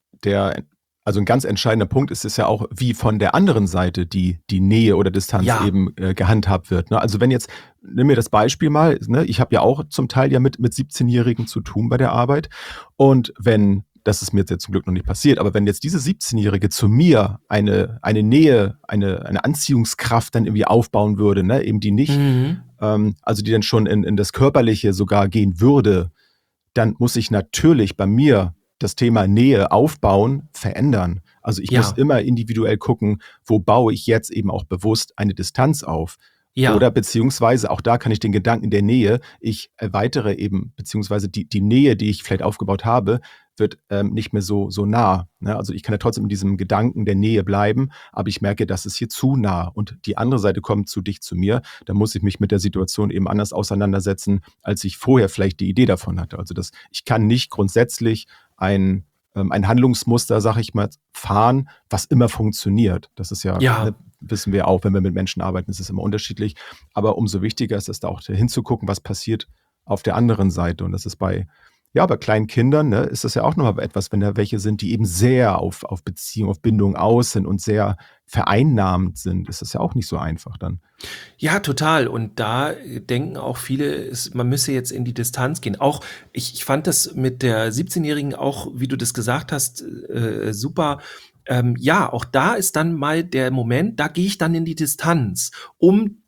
der Also ein ganz entscheidender Punkt ist es ja auch, wie von der anderen Seite die, die Nähe oder Distanz ja. eben äh, gehandhabt wird. Ne? Also wenn jetzt, nimm mir das Beispiel mal, ne? Ich habe ja auch zum Teil ja mit, mit siebzehnjährigen zu tun bei der Arbeit. Und wenn, das ist mir jetzt zum Glück noch nicht passiert, aber wenn jetzt diese siebzehnjährige zu mir eine, eine Nähe, eine, eine Anziehungskraft dann irgendwie aufbauen würde, ne? Eben die nicht, mhm. ähm, also die dann schon in, in das Körperliche sogar gehen würde, dann muss ich natürlich bei mir das Thema Nähe aufbauen, verändern. Also ich ja. muss immer individuell gucken, wo baue ich jetzt eben auch bewusst eine Distanz auf. Ja. Oder beziehungsweise, auch da kann ich den Gedanken der Nähe, ich erweitere eben, beziehungsweise die, die Nähe, die ich vielleicht aufgebaut habe, wird ähm, nicht mehr so, so nah. Ne? Also ich kann ja trotzdem in diesem Gedanken der Nähe bleiben, aber ich merke, das ist hier zu nah und die andere Seite kommt zu dicht zu mir. Da muss ich mich mit der Situation eben anders auseinandersetzen, als ich vorher vielleicht die Idee davon hatte. Also das, ich kann nicht grundsätzlich ein, ähm, ein Handlungsmuster, sag ich mal, fahren, was immer funktioniert. Das ist ja, ja. Ne, wissen wir auch, wenn wir mit Menschen arbeiten, ist es immer unterschiedlich. Aber umso wichtiger ist es da auch hinzugucken, was passiert auf der anderen Seite. Und das ist bei, ja, bei kleinen Kindern, ne, ist das ja auch nochmal etwas, wenn da welche sind, die eben sehr auf, auf Beziehung, auf Bindung aus sind und sehr vereinnahmend sind, ist das ja auch nicht so einfach dann. Ja, total. Und da denken auch viele, man müsse jetzt in die Distanz gehen. Auch, ich, ich fand das mit der siebzehnjährigen auch, wie du das gesagt hast, äh, super. Ähm, ja, auch da ist dann mal der Moment, da gehe ich dann in die Distanz, um die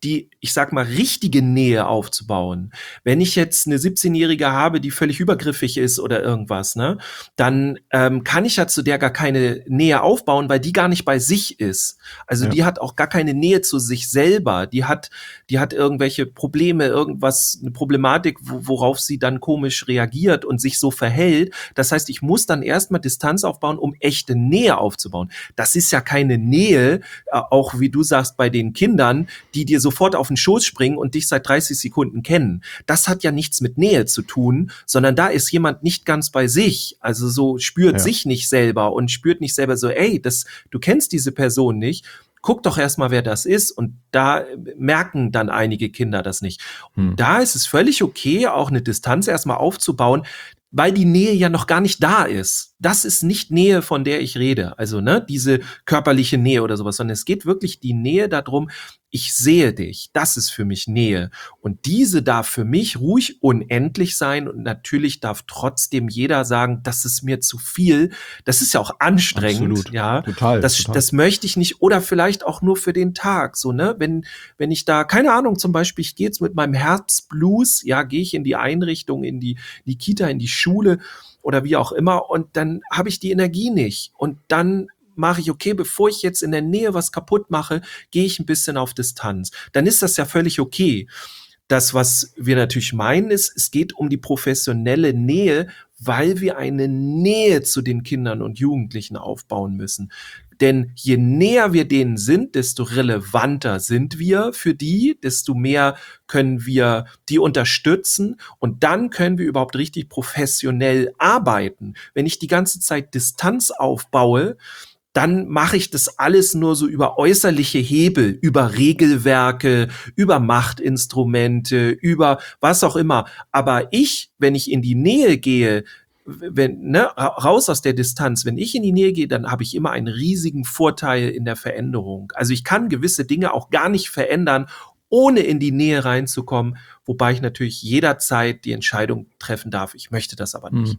ich sag mal, richtige Nähe aufzubauen. Wenn ich jetzt eine siebzehnjährige habe, die völlig übergriffig ist oder irgendwas, ne, dann ähm, kann ich ja zu der gar keine Nähe aufbauen, weil die gar nicht bei sich ist. Also Ja. die hat auch gar keine Nähe zu sich selber. Die hat, die hat irgendwelche Probleme, irgendwas, eine Problematik, wo, worauf sie dann komisch reagiert und sich so verhält. Das heißt, ich muss dann erstmal Distanz aufbauen, um echte Nähe aufzubauen. Das ist ja keine Nähe, äh, auch wie du sagst, bei den Kindern, die dir sofort auf den Schoß springen und dich seit dreißig Sekunden kennen. Das hat ja nichts mit Nähe zu tun, sondern da ist jemand nicht ganz bei sich, also so spürt Ja. sich nicht selber und spürt nicht selber so, ey, das, du kennst diese Person nicht, guck doch erstmal, wer das ist, und da merken dann einige Kinder das nicht. Und Hm. da ist es völlig okay, auch eine Distanz erstmal aufzubauen, weil die Nähe ja noch gar nicht da ist. Das ist nicht Nähe, von der ich rede. Also, ne, diese körperliche Nähe oder sowas, sondern es geht wirklich die Nähe darum, ich sehe dich. Das ist für mich Nähe. Und diese darf für mich ruhig unendlich sein. Und natürlich darf trotzdem jeder sagen, das ist mir zu viel. Das ist ja auch anstrengend. Absolut. Ja, Total, das, total. das möchte ich nicht. Oder vielleicht auch nur für den Tag. So, ne, wenn, wenn ich da, keine Ahnung, zum Beispiel, ich gehe jetzt mit meinem Herzblues, ja, gehe ich in die Einrichtung, in die, die Kita, in die Schule oder wie auch immer. Und dann habe ich die Energie nicht. Und dann mache ich, okay, bevor ich jetzt in der Nähe was kaputt mache, gehe ich ein bisschen auf Distanz. Dann ist das ja völlig okay. Das, was wir natürlich meinen, ist, es geht um die professionelle Nähe, weil wir eine Nähe zu den Kindern und Jugendlichen aufbauen müssen. Denn je näher wir denen sind, desto relevanter sind wir für die, desto mehr können wir die unterstützen, und dann können wir überhaupt richtig professionell arbeiten. Wenn ich die ganze Zeit Distanz aufbaue, dann mache ich das alles nur so über äußerliche Hebel, über Regelwerke, über Machtinstrumente, über was auch immer. Aber ich, wenn ich in die Nähe gehe, wenn, ne, raus aus der Distanz, wenn ich in die Nähe gehe, dann habe ich immer einen riesigen Vorteil in der Veränderung. Also ich kann gewisse Dinge auch gar nicht verändern, ohne in die Nähe reinzukommen, wobei ich natürlich jederzeit die Entscheidung treffen darf. Ich möchte das aber nicht.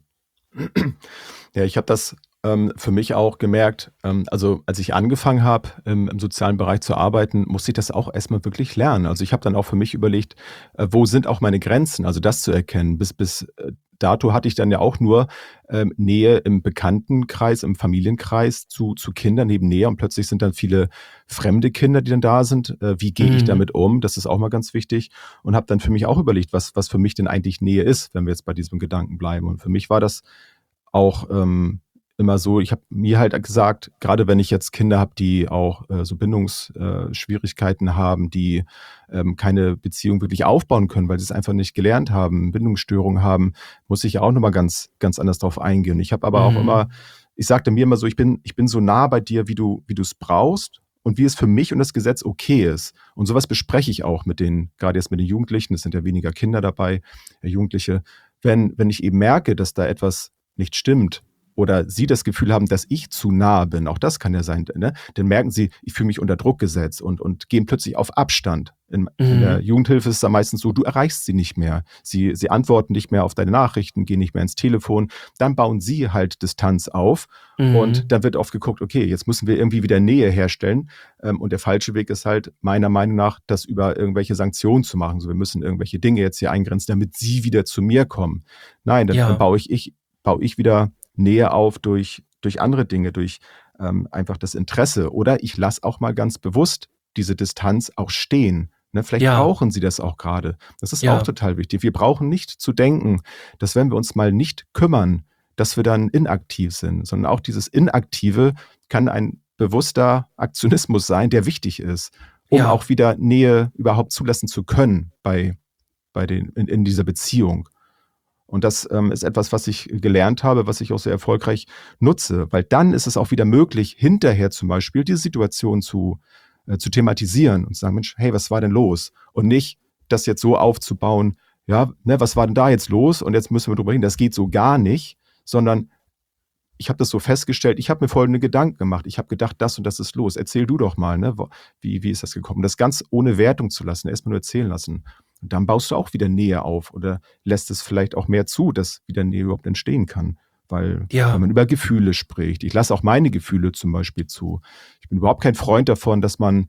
Ja, ich habe das ähm, für mich auch gemerkt, ähm, also als ich angefangen habe, im, im sozialen Bereich zu arbeiten, musste ich das auch erstmal wirklich lernen. Also ich habe dann auch für mich überlegt, äh, wo sind auch meine Grenzen, also das zu erkennen. Bis, bis äh, dato hatte ich dann ja auch nur ähm, Nähe im Bekanntenkreis, im Familienkreis zu, zu Kindern, neben Nähe, und plötzlich sind dann viele fremde Kinder, die dann da sind. Äh, wie gehe ich Mhm. damit um? Das ist auch mal ganz wichtig. Und habe dann für mich auch überlegt, was, was für mich denn eigentlich Nähe ist, wenn wir jetzt bei diesem Gedanken bleiben. Und für mich war das auch ähm, immer so, ich habe mir halt gesagt, gerade wenn ich jetzt Kinder habe, die auch äh, so Bindungsschwierigkeiten äh, haben, die ähm, keine Beziehung wirklich aufbauen können, weil sie es einfach nicht gelernt haben, Bindungsstörungen haben, muss ich ja auch nochmal ganz, ganz anders drauf eingehen. Ich habe aber Mhm. auch immer, ich sagte mir immer so, ich bin, ich bin so nah bei dir, wie du, wie du es brauchst und wie es für mich und das Gesetz okay ist. Und sowas bespreche ich auch mit den, gerade jetzt mit den Jugendlichen, es sind ja weniger Kinder dabei, äh, Jugendliche, wenn, wenn ich eben merke, dass da etwas nicht stimmt, oder sie das Gefühl haben, dass ich zu nah bin, auch das kann ja sein, ne? Dann merken sie, ich fühle mich unter Druck gesetzt und, und gehen plötzlich auf Abstand. In, in Mhm. der Jugendhilfe ist es dann meistens so, du erreichst sie nicht mehr. Sie, sie antworten nicht mehr auf deine Nachrichten, gehen nicht mehr ins Telefon. Dann bauen sie halt Distanz auf Mhm. und dann wird oft geguckt, okay, jetzt müssen wir irgendwie wieder Nähe herstellen. Ähm, Und der falsche Weg ist halt meiner Meinung nach, das über irgendwelche Sanktionen zu machen. So, wir müssen irgendwelche Dinge jetzt hier eingrenzen, damit sie wieder zu mir kommen. Nein, dann, Ja. dann baue ich, ich, baue ich wieder Nähe auf durch, durch andere Dinge, durch ähm, einfach das Interesse. Oder ich lasse auch mal ganz bewusst diese Distanz auch stehen. Ne, vielleicht Ja. brauchen sie das auch gerade. Das ist Ja. auch total wichtig. Wir brauchen nicht zu denken, dass wenn wir uns mal nicht kümmern, dass wir dann inaktiv sind, sondern auch dieses Inaktive kann ein bewusster Aktionismus sein, der wichtig ist, um Ja. auch wieder Nähe überhaupt zulassen zu können bei, bei den, in, in dieser Beziehung. Und das ähm, ist etwas, was ich gelernt habe, was ich auch sehr erfolgreich nutze, weil dann ist es auch wieder möglich, hinterher zum Beispiel diese Situation zu, äh, zu thematisieren und zu sagen, Mensch, hey, was war denn los? Und nicht das jetzt so aufzubauen, ja, ne, was war denn da jetzt los? Und jetzt müssen wir drüber reden, das geht so gar nicht, sondern ich habe das so festgestellt, ich habe mir folgende Gedanken gemacht. Ich habe gedacht, das und das ist los. Erzähl du doch mal, ne? Wie, wie ist das gekommen? Das ganz ohne Wertung zu lassen, erstmal nur erzählen lassen. Und dann baust du auch wieder Nähe auf oder lässt es vielleicht auch mehr zu, dass wieder Nähe überhaupt entstehen kann. Weil Ja. wenn man über Gefühle spricht, ich lasse auch meine Gefühle zum Beispiel zu. Ich bin überhaupt kein Freund davon, dass man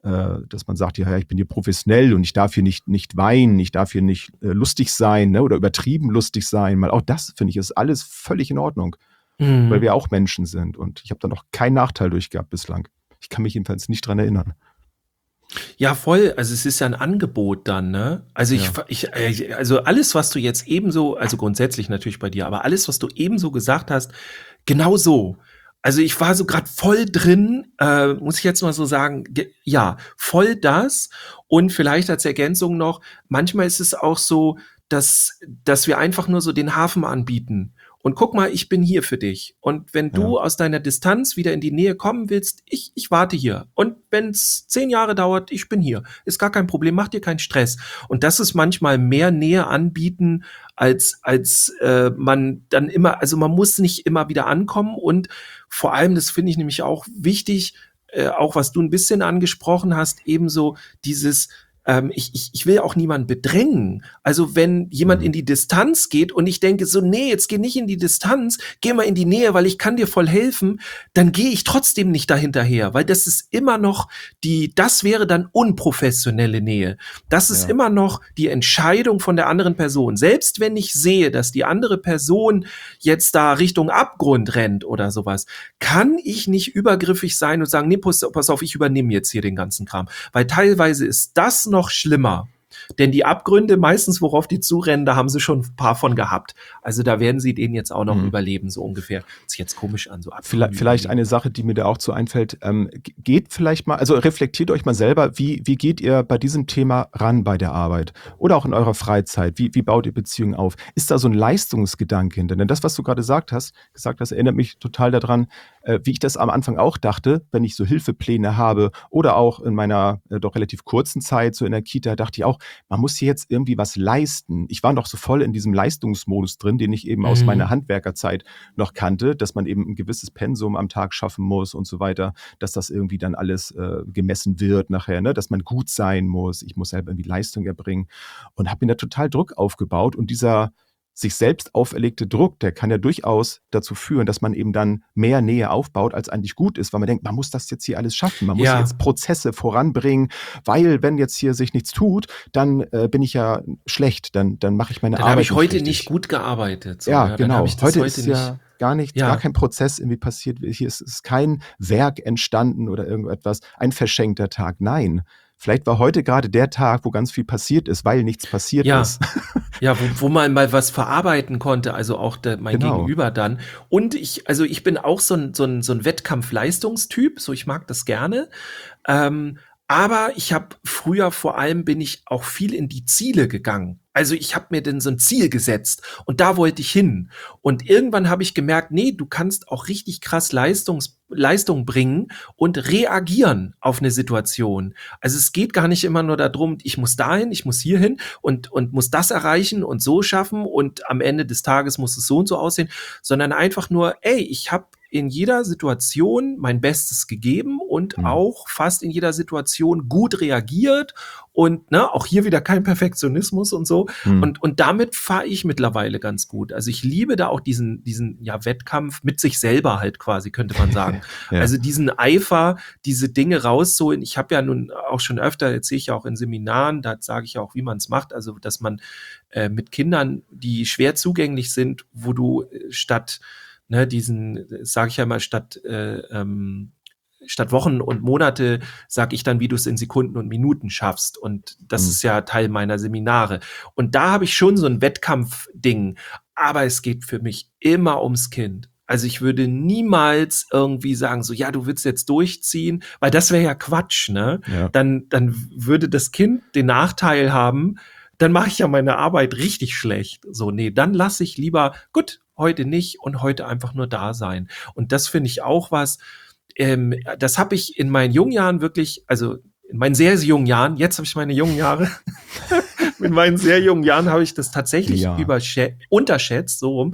äh, dass man sagt, ja, ich bin hier professionell und ich darf hier nicht, nicht weinen, ich darf hier nicht äh, lustig sein, ne, oder übertrieben lustig sein. Mal auch das, finde ich, ist alles völlig in Ordnung, Mhm. weil wir auch Menschen sind und ich habe da noch keinen Nachteil durch gehabt bislang. Ich kann mich jedenfalls nicht dran erinnern. Ja, voll. Also es ist ja ein Angebot dann, ne? Also ich, Ja. ich, äh, also alles, was du jetzt ebenso, also grundsätzlich natürlich bei dir, aber alles, was du ebenso gesagt hast, genau so. Also ich war so gerade voll drin, äh, muss ich jetzt mal so sagen, ge- ja, voll das. Und vielleicht als Ergänzung noch, manchmal ist es auch so, dass, dass wir einfach nur so den Hafen anbieten. Und guck mal, ich bin hier für dich. Und wenn du Ja. aus deiner Distanz wieder in die Nähe kommen willst, ich, ich warte hier. Und wenn es zehn Jahre dauert, ich bin hier. Ist gar kein Problem, mach dir keinen Stress. Und das ist manchmal mehr Nähe anbieten, als, als äh, man dann immer, also man muss nicht immer wieder ankommen. Und vor allem, das finde ich nämlich auch wichtig, äh, auch was du ein bisschen angesprochen hast, ebenso dieses, ähm, ich, ich, ich will auch niemanden bedrängen. Also wenn jemand Mhm. in die Distanz geht und ich denke so, nee, jetzt geh nicht in die Distanz, geh mal in die Nähe, weil ich kann dir voll helfen, dann gehe ich trotzdem nicht dahinterher, weil das ist immer noch die, das wäre dann unprofessionelle Nähe. Das ist Ja. immer noch die Entscheidung von der anderen Person. Selbst wenn ich sehe, dass die andere Person jetzt da Richtung Abgrund rennt oder sowas, kann ich nicht übergriffig sein und sagen, nee, pass, pass auf, ich übernehme jetzt hier den ganzen Kram. Weil teilweise ist das noch schlimmer. Denn die Abgründe, meistens worauf die zurennen, da haben sie schon ein paar von gehabt. Also da werden sie den jetzt auch noch Mhm. überleben, so ungefähr. Hört sich jetzt komisch an, so Vielleicht, Abgründe vielleicht überleben. eine Sache, die mir da auch zu einfällt, ähm, g- geht vielleicht mal, also reflektiert euch mal selber, wie, wie geht ihr bei diesem Thema ran bei der Arbeit oder auch in eurer Freizeit? Wie, wie baut ihr Beziehungen auf? Ist da so ein Leistungsgedanke hinter? Denn das, was du gerade gesagt hast, gesagt hast, erinnert mich total daran, äh, wie ich das am Anfang auch dachte, wenn ich so Hilfepläne habe oder auch in meiner äh, doch relativ kurzen Zeit so in der Kita, dachte ich auch, man muss hier jetzt irgendwie was leisten. Ich war noch so voll in diesem Leistungsmodus drin, den ich eben aus Mhm. meiner Handwerkerzeit noch kannte, dass man eben ein gewisses Pensum am Tag schaffen muss und so weiter, dass das irgendwie dann alles äh, gemessen wird nachher, ne? Dass man gut sein muss, ich muss selber irgendwie Leistung erbringen und habe mir da total Druck aufgebaut und dieser sich selbst auferlegte Druck, der kann ja durchaus dazu führen, dass man eben dann mehr Nähe aufbaut, als eigentlich gut ist, weil man denkt, man muss das jetzt hier alles schaffen, man muss Ja. jetzt Prozesse voranbringen, weil wenn jetzt hier sich nichts tut, dann äh, bin ich ja schlecht, dann, dann mache ich meine Dann Arbeit habe ich heute richtig. nicht gut gearbeitet. So, Ja, Dann genau. habe ich das Heute heute ist nicht. ja gar nichts, Ja. gar kein Prozess irgendwie passiert. Hier ist, ist kein Werk entstanden oder irgendetwas, ein verschenkter Tag. Nein. Vielleicht war heute gerade der Tag, wo ganz viel passiert ist, weil nichts passiert Ja. ist. Ja, wo, wo man mal was verarbeiten konnte, also auch der, mein Genau. Gegenüber dann. Und ich, also ich bin auch so ein, so ein, so ein Wettkampfleistungstyp, so ich mag das gerne. Ähm, aber ich habe früher vor allem bin ich auch viel in die Ziele gegangen. Also ich habe mir dann so ein Ziel gesetzt und da wollte ich hin. Und irgendwann habe ich gemerkt, nee, du kannst auch richtig krass Leistungs, Leistung bringen und reagieren auf eine Situation. Also es geht gar nicht immer nur darum, ich muss dahin, ich muss hierhin und, und muss das erreichen und so schaffen und am Ende des Tages muss es so und so aussehen, sondern einfach nur, ey, ich habe in jeder Situation mein Bestes gegeben und Mhm. auch fast in jeder Situation gut reagiert und ne, auch hier wieder kein Perfektionismus und so. Hm. Und, und damit fahre ich mittlerweile ganz gut. Also ich liebe da auch diesen, diesen ja, Wettkampf mit sich selber halt quasi, könnte man sagen. Ja. Also diesen Eifer, diese Dinge rauszuholen. Ich habe ja nun auch schon öfter, erzähle ich ja auch in Seminaren, da sage ich ja auch, wie man es macht. Also dass man äh, mit Kindern, die schwer zugänglich sind, wo du äh, statt ne, diesen, sage ich ja mal, statt äh, ähm, statt Wochen und Monate sage ich dann, wie du es in Sekunden und Minuten schaffst. Und das Mhm. ist ja Teil meiner Seminare. Und da habe ich schon so ein Wettkampfding. Aber es geht für mich immer ums Kind. Also ich würde niemals irgendwie sagen, so, ja, du willst jetzt durchziehen, weil das wäre ja Quatsch, ne? Ja. Dann, dann würde das Kind den Nachteil haben, dann mache ich ja meine Arbeit richtig schlecht. So, nee, dann lasse ich lieber, gut, heute nicht und heute einfach nur da sein. Und das finde ich auch was, ähm, das habe ich in meinen jungen Jahren wirklich, also in meinen sehr, sehr jungen Jahren, jetzt habe ich meine jungen Jahre, in meinen sehr jungen Jahren habe ich das tatsächlich Ja. überschä- unterschätzt, so rum.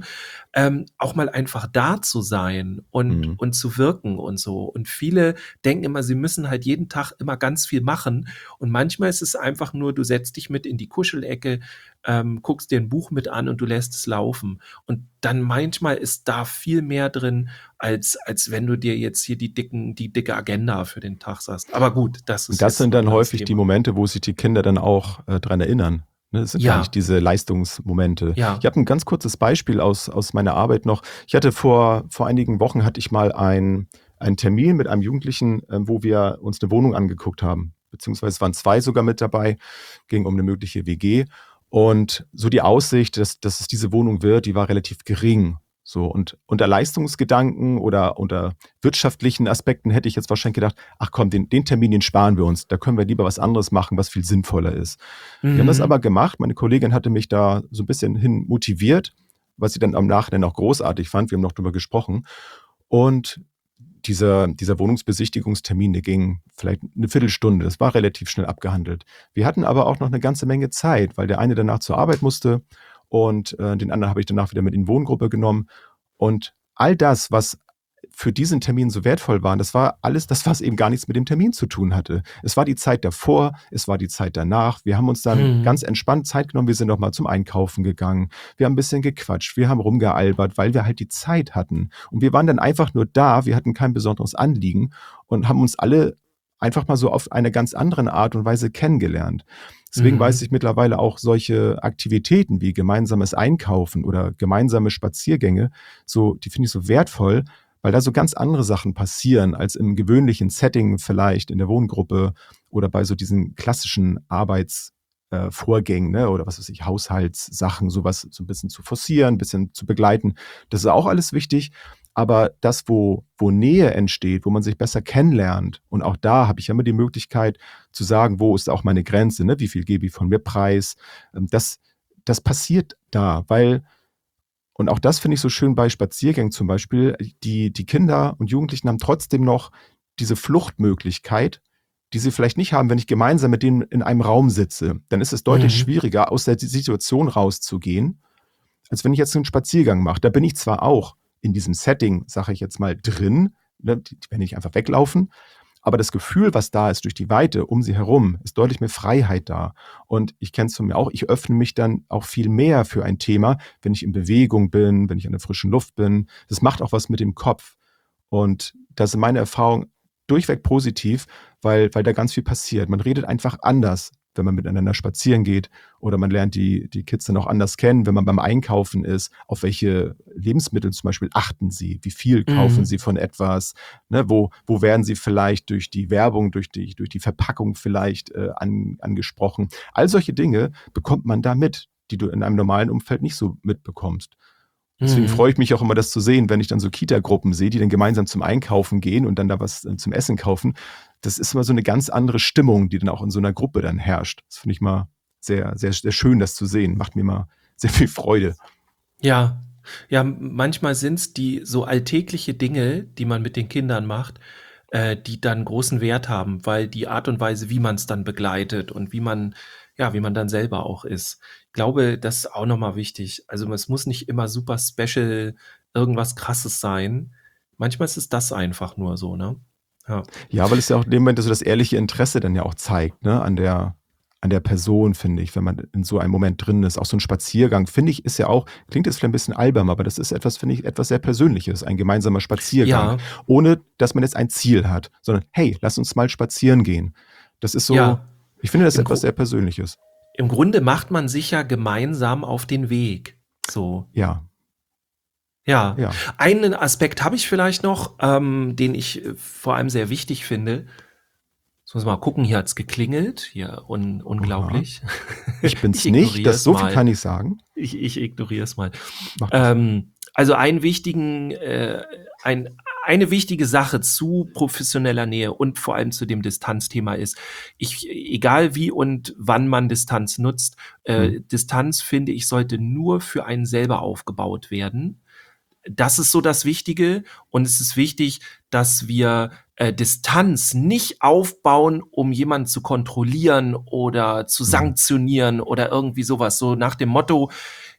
ähm, auch mal einfach da zu sein und, Mhm. und zu wirken und so. Und viele denken immer, sie müssen halt jeden Tag immer ganz viel machen. Und manchmal ist es einfach nur, du setzt dich mit in die Kuschelecke, ähm, guckst dir ein Buch mit an und du lässt es laufen. Und dann manchmal ist da viel mehr drin, als, als wenn du dir jetzt hier die dicken, die dicke Agenda für den Tag sagst. Aber gut, das ist Und das jetzt sind ein dann anderes häufig die Thema. Momente, wo sich die Kinder dann auch äh, dran erinnern. Ne, das sind gar Ja. nicht diese Leistungsmomente. Ja. Ich habe ein ganz kurzes Beispiel aus, aus meiner Arbeit noch. Ich hatte vor, vor einigen Wochen hatte ich mal ein, einen Termin mit einem Jugendlichen, äh, wo wir uns eine Wohnung angeguckt haben. Beziehungsweise es waren zwei sogar mit dabei, ging um eine mögliche W G. Und so die Aussicht, dass, dass es diese Wohnung wird, die war relativ gering. So, und unter Leistungsgedanken oder unter wirtschaftlichen Aspekten hätte ich jetzt wahrscheinlich gedacht, ach komm, den, den Termin, den sparen wir uns. Da können wir lieber was anderes machen, was viel sinnvoller ist. Wir haben das Mhm. aber gemacht. Meine Kollegin hatte mich da so ein bisschen hin motiviert, was sie dann am Nachhinein auch großartig fand. Wir haben noch drüber gesprochen. Und dieser, dieser Wohnungsbesichtigungstermin, der ging vielleicht eine Viertelstunde. Das war relativ schnell abgehandelt. Wir hatten aber auch noch eine ganze Menge Zeit, weil der eine danach zur Arbeit musste und äh, den anderen habe ich danach wieder mit in die Wohngruppe genommen. Und all das, was für diesen Termin so wertvoll war, das war alles das, was eben gar nichts mit dem Termin zu tun hatte. Es war die Zeit davor, es war die Zeit danach. Wir haben uns dann Mhm. ganz entspannt Zeit genommen. Wir sind noch mal zum Einkaufen gegangen. Wir haben ein bisschen gequatscht. Wir haben rumgealbert, weil wir halt die Zeit hatten. Und wir waren dann einfach nur da. Wir hatten kein besonderes Anliegen und haben uns alle einfach mal so auf eine ganz andere Art und Weise kennengelernt. Deswegen Mhm. weiß ich mittlerweile auch solche Aktivitäten wie gemeinsames Einkaufen oder gemeinsame Spaziergänge, so, die finde ich so wertvoll, weil da so ganz andere Sachen passieren als im gewöhnlichen Setting vielleicht in der Wohngruppe oder bei so diesen klassischen Arbeitsvorgängen, ne, oder was weiß ich, Haushaltssachen, sowas so ein bisschen zu forcieren, ein bisschen zu begleiten. Das ist auch alles wichtig. Aber das, wo, wo Nähe entsteht, wo man sich besser kennenlernt, und auch da habe ich immer die Möglichkeit zu sagen, wo ist auch meine Grenze, ne? Wie viel gebe ich von mir preis? Ähm, Das, das passiert da, weil, und auch das finde ich so schön bei Spaziergängen zum Beispiel, die, die Kinder und Jugendlichen haben trotzdem noch diese Fluchtmöglichkeit, die sie vielleicht nicht haben, wenn ich gemeinsam mit denen in einem Raum sitze. Dann ist es deutlich Mhm. schwieriger, aus der Situation rauszugehen, als wenn ich jetzt einen Spaziergang mache. Da bin ich zwar auch in diesem Setting, sage ich jetzt mal, drin, ne, die, die werden nicht einfach weglaufen, aber das Gefühl, was da ist durch die Weite um sie herum, ist deutlich mehr Freiheit da. Und ich kenne es von mir auch, ich öffne mich dann auch viel mehr für ein Thema, wenn ich in Bewegung bin, wenn ich an der frischen Luft bin. Das macht auch was mit dem Kopf. Und das ist meine Erfahrung durchweg positiv, weil, weil da ganz viel passiert. Man redet einfach anders, wenn man miteinander spazieren geht, oder man lernt die, die Kids dann auch anders kennen, wenn man beim Einkaufen ist. Auf welche Lebensmittel zum Beispiel achten sie? Wie viel kaufen Mhm. sie von etwas? Ne, wo, wo werden sie vielleicht durch die Werbung, durch die, durch die Verpackung vielleicht äh, an, angesprochen? All solche Dinge bekommt man da mit, die du in einem normalen Umfeld nicht so mitbekommst. Deswegen Mhm. freue ich mich auch immer, das zu sehen, wenn ich dann so Kita-Gruppen sehe, die dann gemeinsam zum Einkaufen gehen und dann da was äh, zum Essen kaufen. Das ist immer so eine ganz andere Stimmung, die dann auch in so einer Gruppe dann herrscht. Das finde ich mal sehr, sehr, sehr schön, das zu sehen. Macht mir mal sehr viel Freude. Ja, ja, manchmal sind es die so alltägliche Dinge, die man mit den Kindern macht, äh, die dann großen Wert haben, weil die Art und Weise, wie man es dann begleitet und wie man, ja, wie man dann selber auch ist. Ich glaube, das ist auch nochmal wichtig. Also es muss nicht immer super special irgendwas Krasses sein. Manchmal ist es das einfach nur so, ne? Ja. Ja, weil es ja auch in dem Moment so das ehrliche Interesse dann ja auch zeigt, ne, an der, an der Person, finde ich, wenn man in so einem Moment drin ist. Auch so ein Spaziergang, finde ich, ist ja auch, klingt jetzt vielleicht ein bisschen albern, aber das ist etwas, finde ich, etwas sehr Persönliches, ein gemeinsamer Spaziergang. Ja, Ohne, dass man jetzt ein Ziel hat, sondern hey, lass uns mal spazieren gehen. Das ist so, ja. ich finde, das ist Im, etwas Gru sehr Persönliches. Im Grunde macht man sich ja gemeinsam auf den Weg. So. Ja, Ja, ja. einen Aspekt habe ich vielleicht noch, ähm, den ich äh, vor allem sehr wichtig finde. Jetzt muss man mal gucken, hier hat's geklingelt. Hier, un Aha. unglaublich. Ich bin's Ich nicht, ignoriere das es so viel mal. kann ich sagen. Ich, ich ignoriere es mal. Mach das. Ähm, also einen wichtigen, äh, ein, eine wichtige Sache zu professioneller Nähe und vor allem zu dem Distanzthema ist, ich, egal wie und wann man Distanz nutzt, äh, Hm. Distanz, finde ich, sollte nur für einen selber aufgebaut werden. Das ist so das Wichtige, und es ist wichtig, dass wir äh, Distanz nicht aufbauen, um jemanden zu kontrollieren oder zu Hm. sanktionieren oder irgendwie sowas, so nach dem Motto,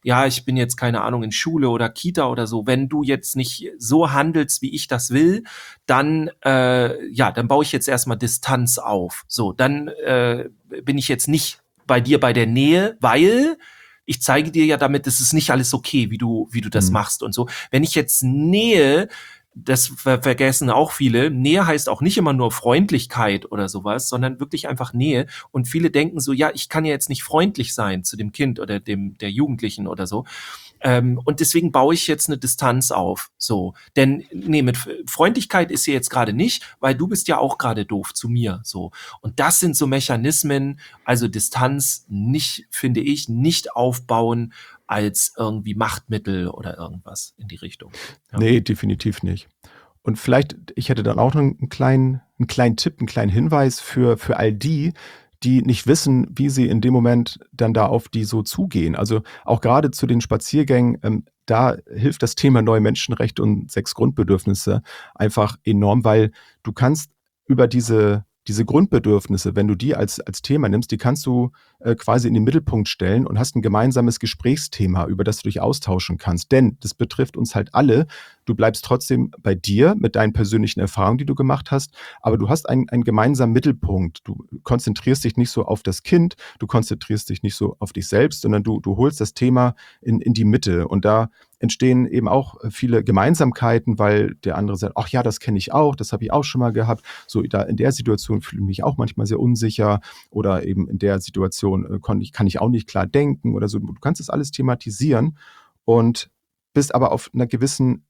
ja, ich bin jetzt keine Ahnung in Schule oder Kita oder so, wenn du jetzt nicht so handelst, wie ich das will, dann äh, ja, dann baue ich jetzt erstmal Distanz auf. So, dann äh, bin ich jetzt nicht bei dir bei der Nähe, weil ich zeige dir ja damit, es ist nicht alles okay, wie du wie du das Mhm. machst und so. Wenn ich jetzt Nähe, das ver vergessen auch viele, Nähe heißt auch nicht immer nur Freundlichkeit oder sowas, sondern wirklich einfach Nähe. Und viele denken so, ja, ich kann ja jetzt nicht freundlich sein zu dem Kind oder dem der Jugendlichen oder so. Ähm, und deswegen baue ich jetzt eine Distanz auf. So, denn nee, mit Freundlichkeit ist sie jetzt gerade nicht, weil du bist ja auch gerade doof zu mir. So, und das sind so Mechanismen, also Distanz nicht, finde ich, nicht aufbauen als irgendwie Machtmittel oder irgendwas in die Richtung. Ja. Nee, definitiv nicht. Und vielleicht, ich hätte dann auch noch einen kleinen, einen kleinen Tipp, einen kleinen Hinweis für, für all die, die nicht wissen, wie sie in dem Moment dann da auf die so zugehen. Also auch gerade zu den Spaziergängen, ähm, da hilft das Thema neue Menschenrechte und sechs Grundbedürfnisse einfach enorm, weil du kannst über diese, diese Grundbedürfnisse, wenn du die als, als Thema nimmst, die kannst du äh, quasi in den Mittelpunkt stellen und hast ein gemeinsames Gesprächsthema, über das du dich austauschen kannst. Denn das betrifft uns halt alle. Du bleibst trotzdem bei dir mit deinen persönlichen Erfahrungen, die du gemacht hast, aber du hast einen, einen gemeinsamen Mittelpunkt. Du konzentrierst dich nicht so auf das Kind, du konzentrierst dich nicht so auf dich selbst, sondern du, du holst das Thema in, in die Mitte. Und da entstehen eben auch viele Gemeinsamkeiten, weil der andere sagt, ach ja, das kenne ich auch, das habe ich auch schon mal gehabt. So, da in der Situation fühle ich mich auch manchmal sehr unsicher oder eben in der Situation äh, kann, ich, kann ich auch nicht klar denken oder so. Du kannst das alles thematisieren und bist aber auf einer gewissen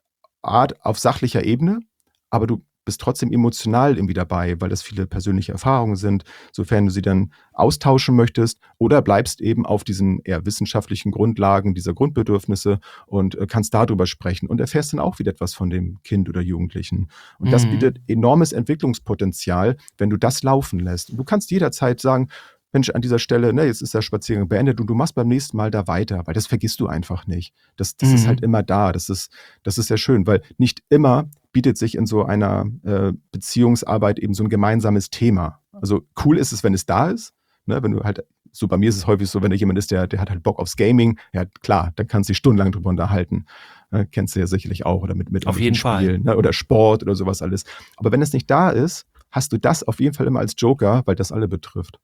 Art auf sachlicher Ebene, aber du bist trotzdem emotional irgendwie dabei, weil das viele persönliche Erfahrungen sind, sofern du sie dann austauschen möchtest, oder bleibst eben auf diesen eher wissenschaftlichen Grundlagen dieser Grundbedürfnisse und äh, kannst darüber sprechen und erfährst dann auch wieder etwas von dem Kind oder Jugendlichen. Und das Mhm. bietet enormes Entwicklungspotenzial, wenn du das laufen lässt. Und du kannst jederzeit sagen, Mensch, an dieser Stelle, ne, jetzt ist der Spaziergang beendet und du machst beim nächsten Mal da weiter, weil das vergisst du einfach nicht. Das, das Mhm. ist halt immer da. Das ist, das ist sehr schön, weil nicht immer bietet sich in so einer äh, Beziehungsarbeit eben so ein gemeinsames Thema. Also cool ist es, wenn es da ist, ne, wenn du halt, so bei mir ist es häufig so, wenn da jemand ist, der, der hat halt Bock aufs Gaming, ja klar, dann kannst du dich stundenlang drüber unterhalten. Ne, kennst du ja sicherlich auch, oder mit, mit Auf jeden Fall. Spielen, ne, oder Sport oder sowas alles. Aber wenn es nicht da ist, hast du das auf jeden Fall immer als Joker, weil das alle betrifft.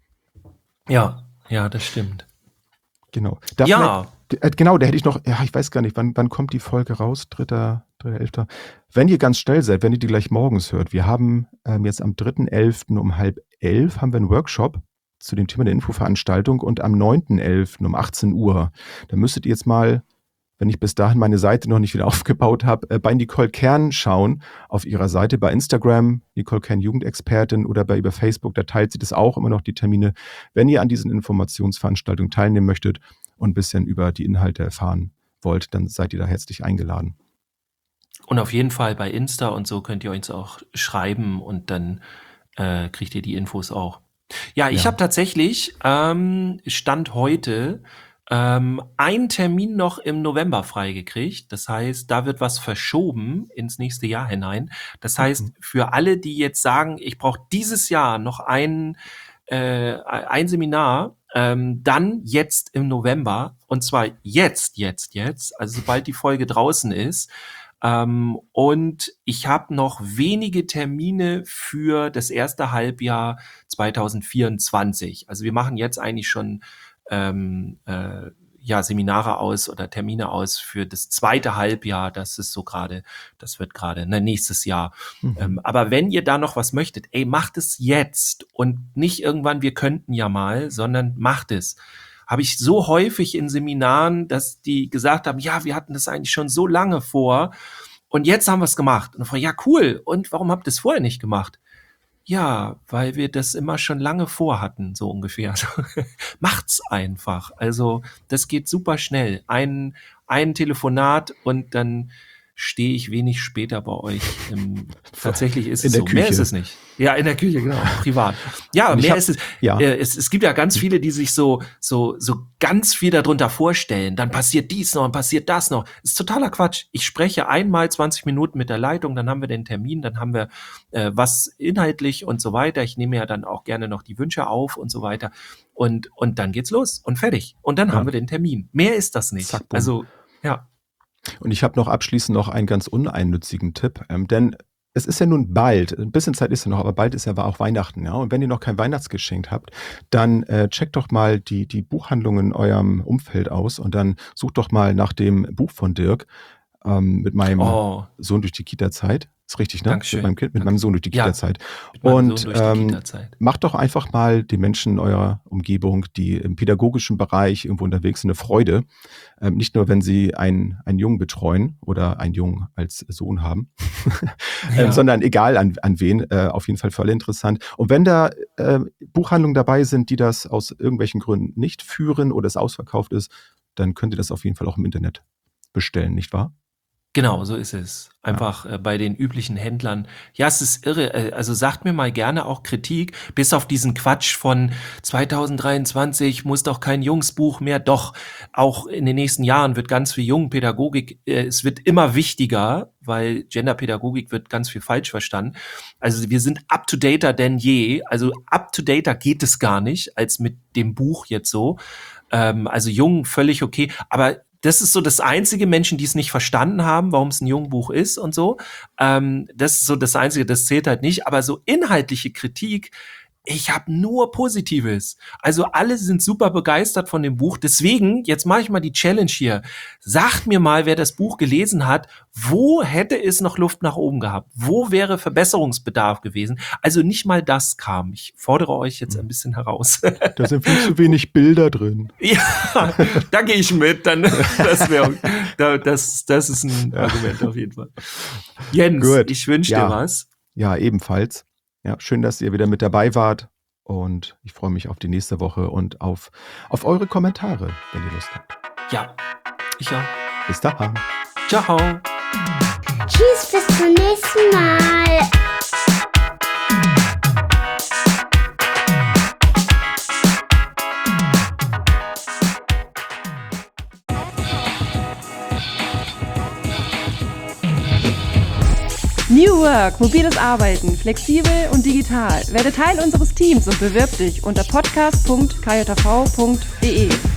Ja, ja, das stimmt. Genau. Da Ja. vielleicht- äh, Genau, da hätte ich noch, ja, ich weiß gar nicht, wann, wann kommt die Folge raus? Dritter, dritter, elfter. Wenn ihr ganz schnell seid, wenn ihr die gleich morgens hört, wir haben ähm, jetzt am dritten elften um halb elf haben wir einen Workshop zu dem Thema der Infoveranstaltung und am neunten elften um achtzehn Uhr. Da müsstet ihr jetzt mal, wenn ich bis dahin meine Seite noch nicht wieder aufgebaut habe, äh, bei Nicole Kern schauen auf ihrer Seite, bei Instagram, Nicole Kern Jugendexpertin, oder bei über Facebook, da teilt sie das auch immer noch, die Termine. Wenn ihr an diesen Informationsveranstaltungen teilnehmen möchtet und ein bisschen über die Inhalte erfahren wollt, dann seid ihr da herzlich eingeladen. Und auf jeden Fall bei Insta und so könnt ihr uns auch schreiben und dann äh, kriegt ihr die Infos auch. Ja, ich Ja. habe tatsächlich ähm, Stand heute ähm, einen Termin noch im November freigekriegt. Das heißt, da wird was verschoben ins nächste Jahr hinein. Das heißt, Mhm. für alle, die jetzt sagen, ich brauche dieses Jahr noch ein, äh, ein Seminar, ähm, dann jetzt im November, und zwar jetzt, jetzt, jetzt, also sobald die Folge draußen ist. Ähm, und ich habe noch wenige Termine für das erste Halbjahr zwanzig vierundzwanzig. Also wir machen jetzt eigentlich schon ähm, äh, ja, Seminare aus oder Termine aus für das zweite Halbjahr. Das ist so gerade, das wird gerade, ne, nächstes Jahr. Mhm. Ähm, aber wenn ihr da noch was möchtet, ey, macht es jetzt und nicht irgendwann, wir könnten ja mal, sondern macht es. Habe ich so häufig in Seminaren, dass die gesagt haben, ja, wir hatten das eigentlich schon so lange vor und jetzt haben wir es gemacht. Und ich frage, ja, cool. Und warum habt ihr es vorher nicht gemacht? Ja, weil wir das immer schon lange vorhatten, so ungefähr. Macht's einfach. Also das geht super schnell. Ein, ein Telefonat und dann stehe ich wenig später bei euch. Ähm, tatsächlich ist in es der so. Küche. Mehr ist es nicht. Ja, in der Küche, genau, privat. Ja, Und ich mehr hab- ist es. ja. Äh, es. Es gibt ja ganz viele, die sich so, so, so ganz viel darunter vorstellen. Dann passiert dies noch und passiert das noch. Das ist totaler Quatsch. Ich spreche einmal zwanzig Minuten mit der Leitung, dann haben wir den Termin, dann haben wir äh, was inhaltlich und so weiter. Ich nehme ja dann auch gerne noch die Wünsche auf und so weiter. Und, und dann geht's los und fertig. Und dann Ja. haben wir den Termin. Mehr ist das nicht. Zack, bumm. Also, ja. Und ich habe noch abschließend noch einen ganz uneinnützigen Tipp, ähm, denn es ist ja nun bald, ein bisschen Zeit ist ja noch, aber bald ist ja auch Weihnachten, ja. Und wenn ihr noch kein Weihnachtsgeschenk habt, dann äh, checkt doch mal die, die Buchhandlungen in eurem Umfeld aus und dann sucht doch mal nach dem Buch von Dirk ähm, mit meinem Oh, Sohn durch die Kita-Zeit. Ist richtig, ne? Dankeschön. Mit meinem Kind, mit Danke. meinem Sohn durch die Ja, Kita-Zeit. mit meinem Und Sohn durch die ähm, Kita-Zeit. macht doch einfach mal den Menschen in eurer Umgebung, die im pädagogischen Bereich irgendwo unterwegs sind, eine Freude. Ähm, nicht nur, wenn sie einen, einen Jungen betreuen oder einen Jungen als Sohn haben, Ja. ähm, sondern egal an, an wen, äh, auf jeden Fall voll interessant. Und wenn da äh, Buchhandlungen dabei sind, die das aus irgendwelchen Gründen nicht führen oder es ausverkauft ist, dann könnt ihr das auf jeden Fall auch im Internet bestellen, nicht wahr? Genau, so ist es. Einfach äh, bei den üblichen Händlern. Ja, es ist irre. Äh, also sagt mir mal gerne auch Kritik, bis auf diesen Quatsch von zwanzig dreiundzwanzig muss doch kein Jungsbuch mehr. Doch, auch in den nächsten Jahren wird ganz viel Jungenpädagogik, äh, es wird immer wichtiger, weil Genderpädagogik wird ganz viel falsch verstanden. Also wir sind up-to-dater denn je. Also up-to-dater geht es gar nicht, als mit dem Buch jetzt so. Ähm, also Jung, völlig okay. Aber das ist so das einzige, Menschen, die es nicht verstanden haben, warum es ein Jungbuch ist und so. Ähm, das ist so das Einzige, das zählt halt nicht. Aber so inhaltliche Kritik, ich habe nur Positives. Also alle sind super begeistert von dem Buch. Deswegen, jetzt mache ich mal die Challenge hier. Sagt mir mal, wer das Buch gelesen hat, wo hätte es noch Luft nach oben gehabt? Wo wäre Verbesserungsbedarf gewesen? Also nicht mal das kam. Ich fordere euch jetzt ein bisschen heraus. Da sind viel zu wenig Bilder drin. Ja, da gehe ich mit. Dann, das wäre, da, das, das ist ein Argument auf jeden Fall. Jens, Gut. ich wünsche Ja. dir was. Ja, ebenfalls. Ja, schön, dass ihr wieder mit dabei wart. Und ich freue mich auf die nächste Woche und auf, auf eure Kommentare, wenn ihr Lust habt. Ja, ich auch. Bis dahin. Ciao. Tschüss, bis zum nächsten Mal. New Work, mobiles Arbeiten, flexibel und digital. Werde Teil unseres Teams und bewirb dich unter podcast punkt k j v punkt d e.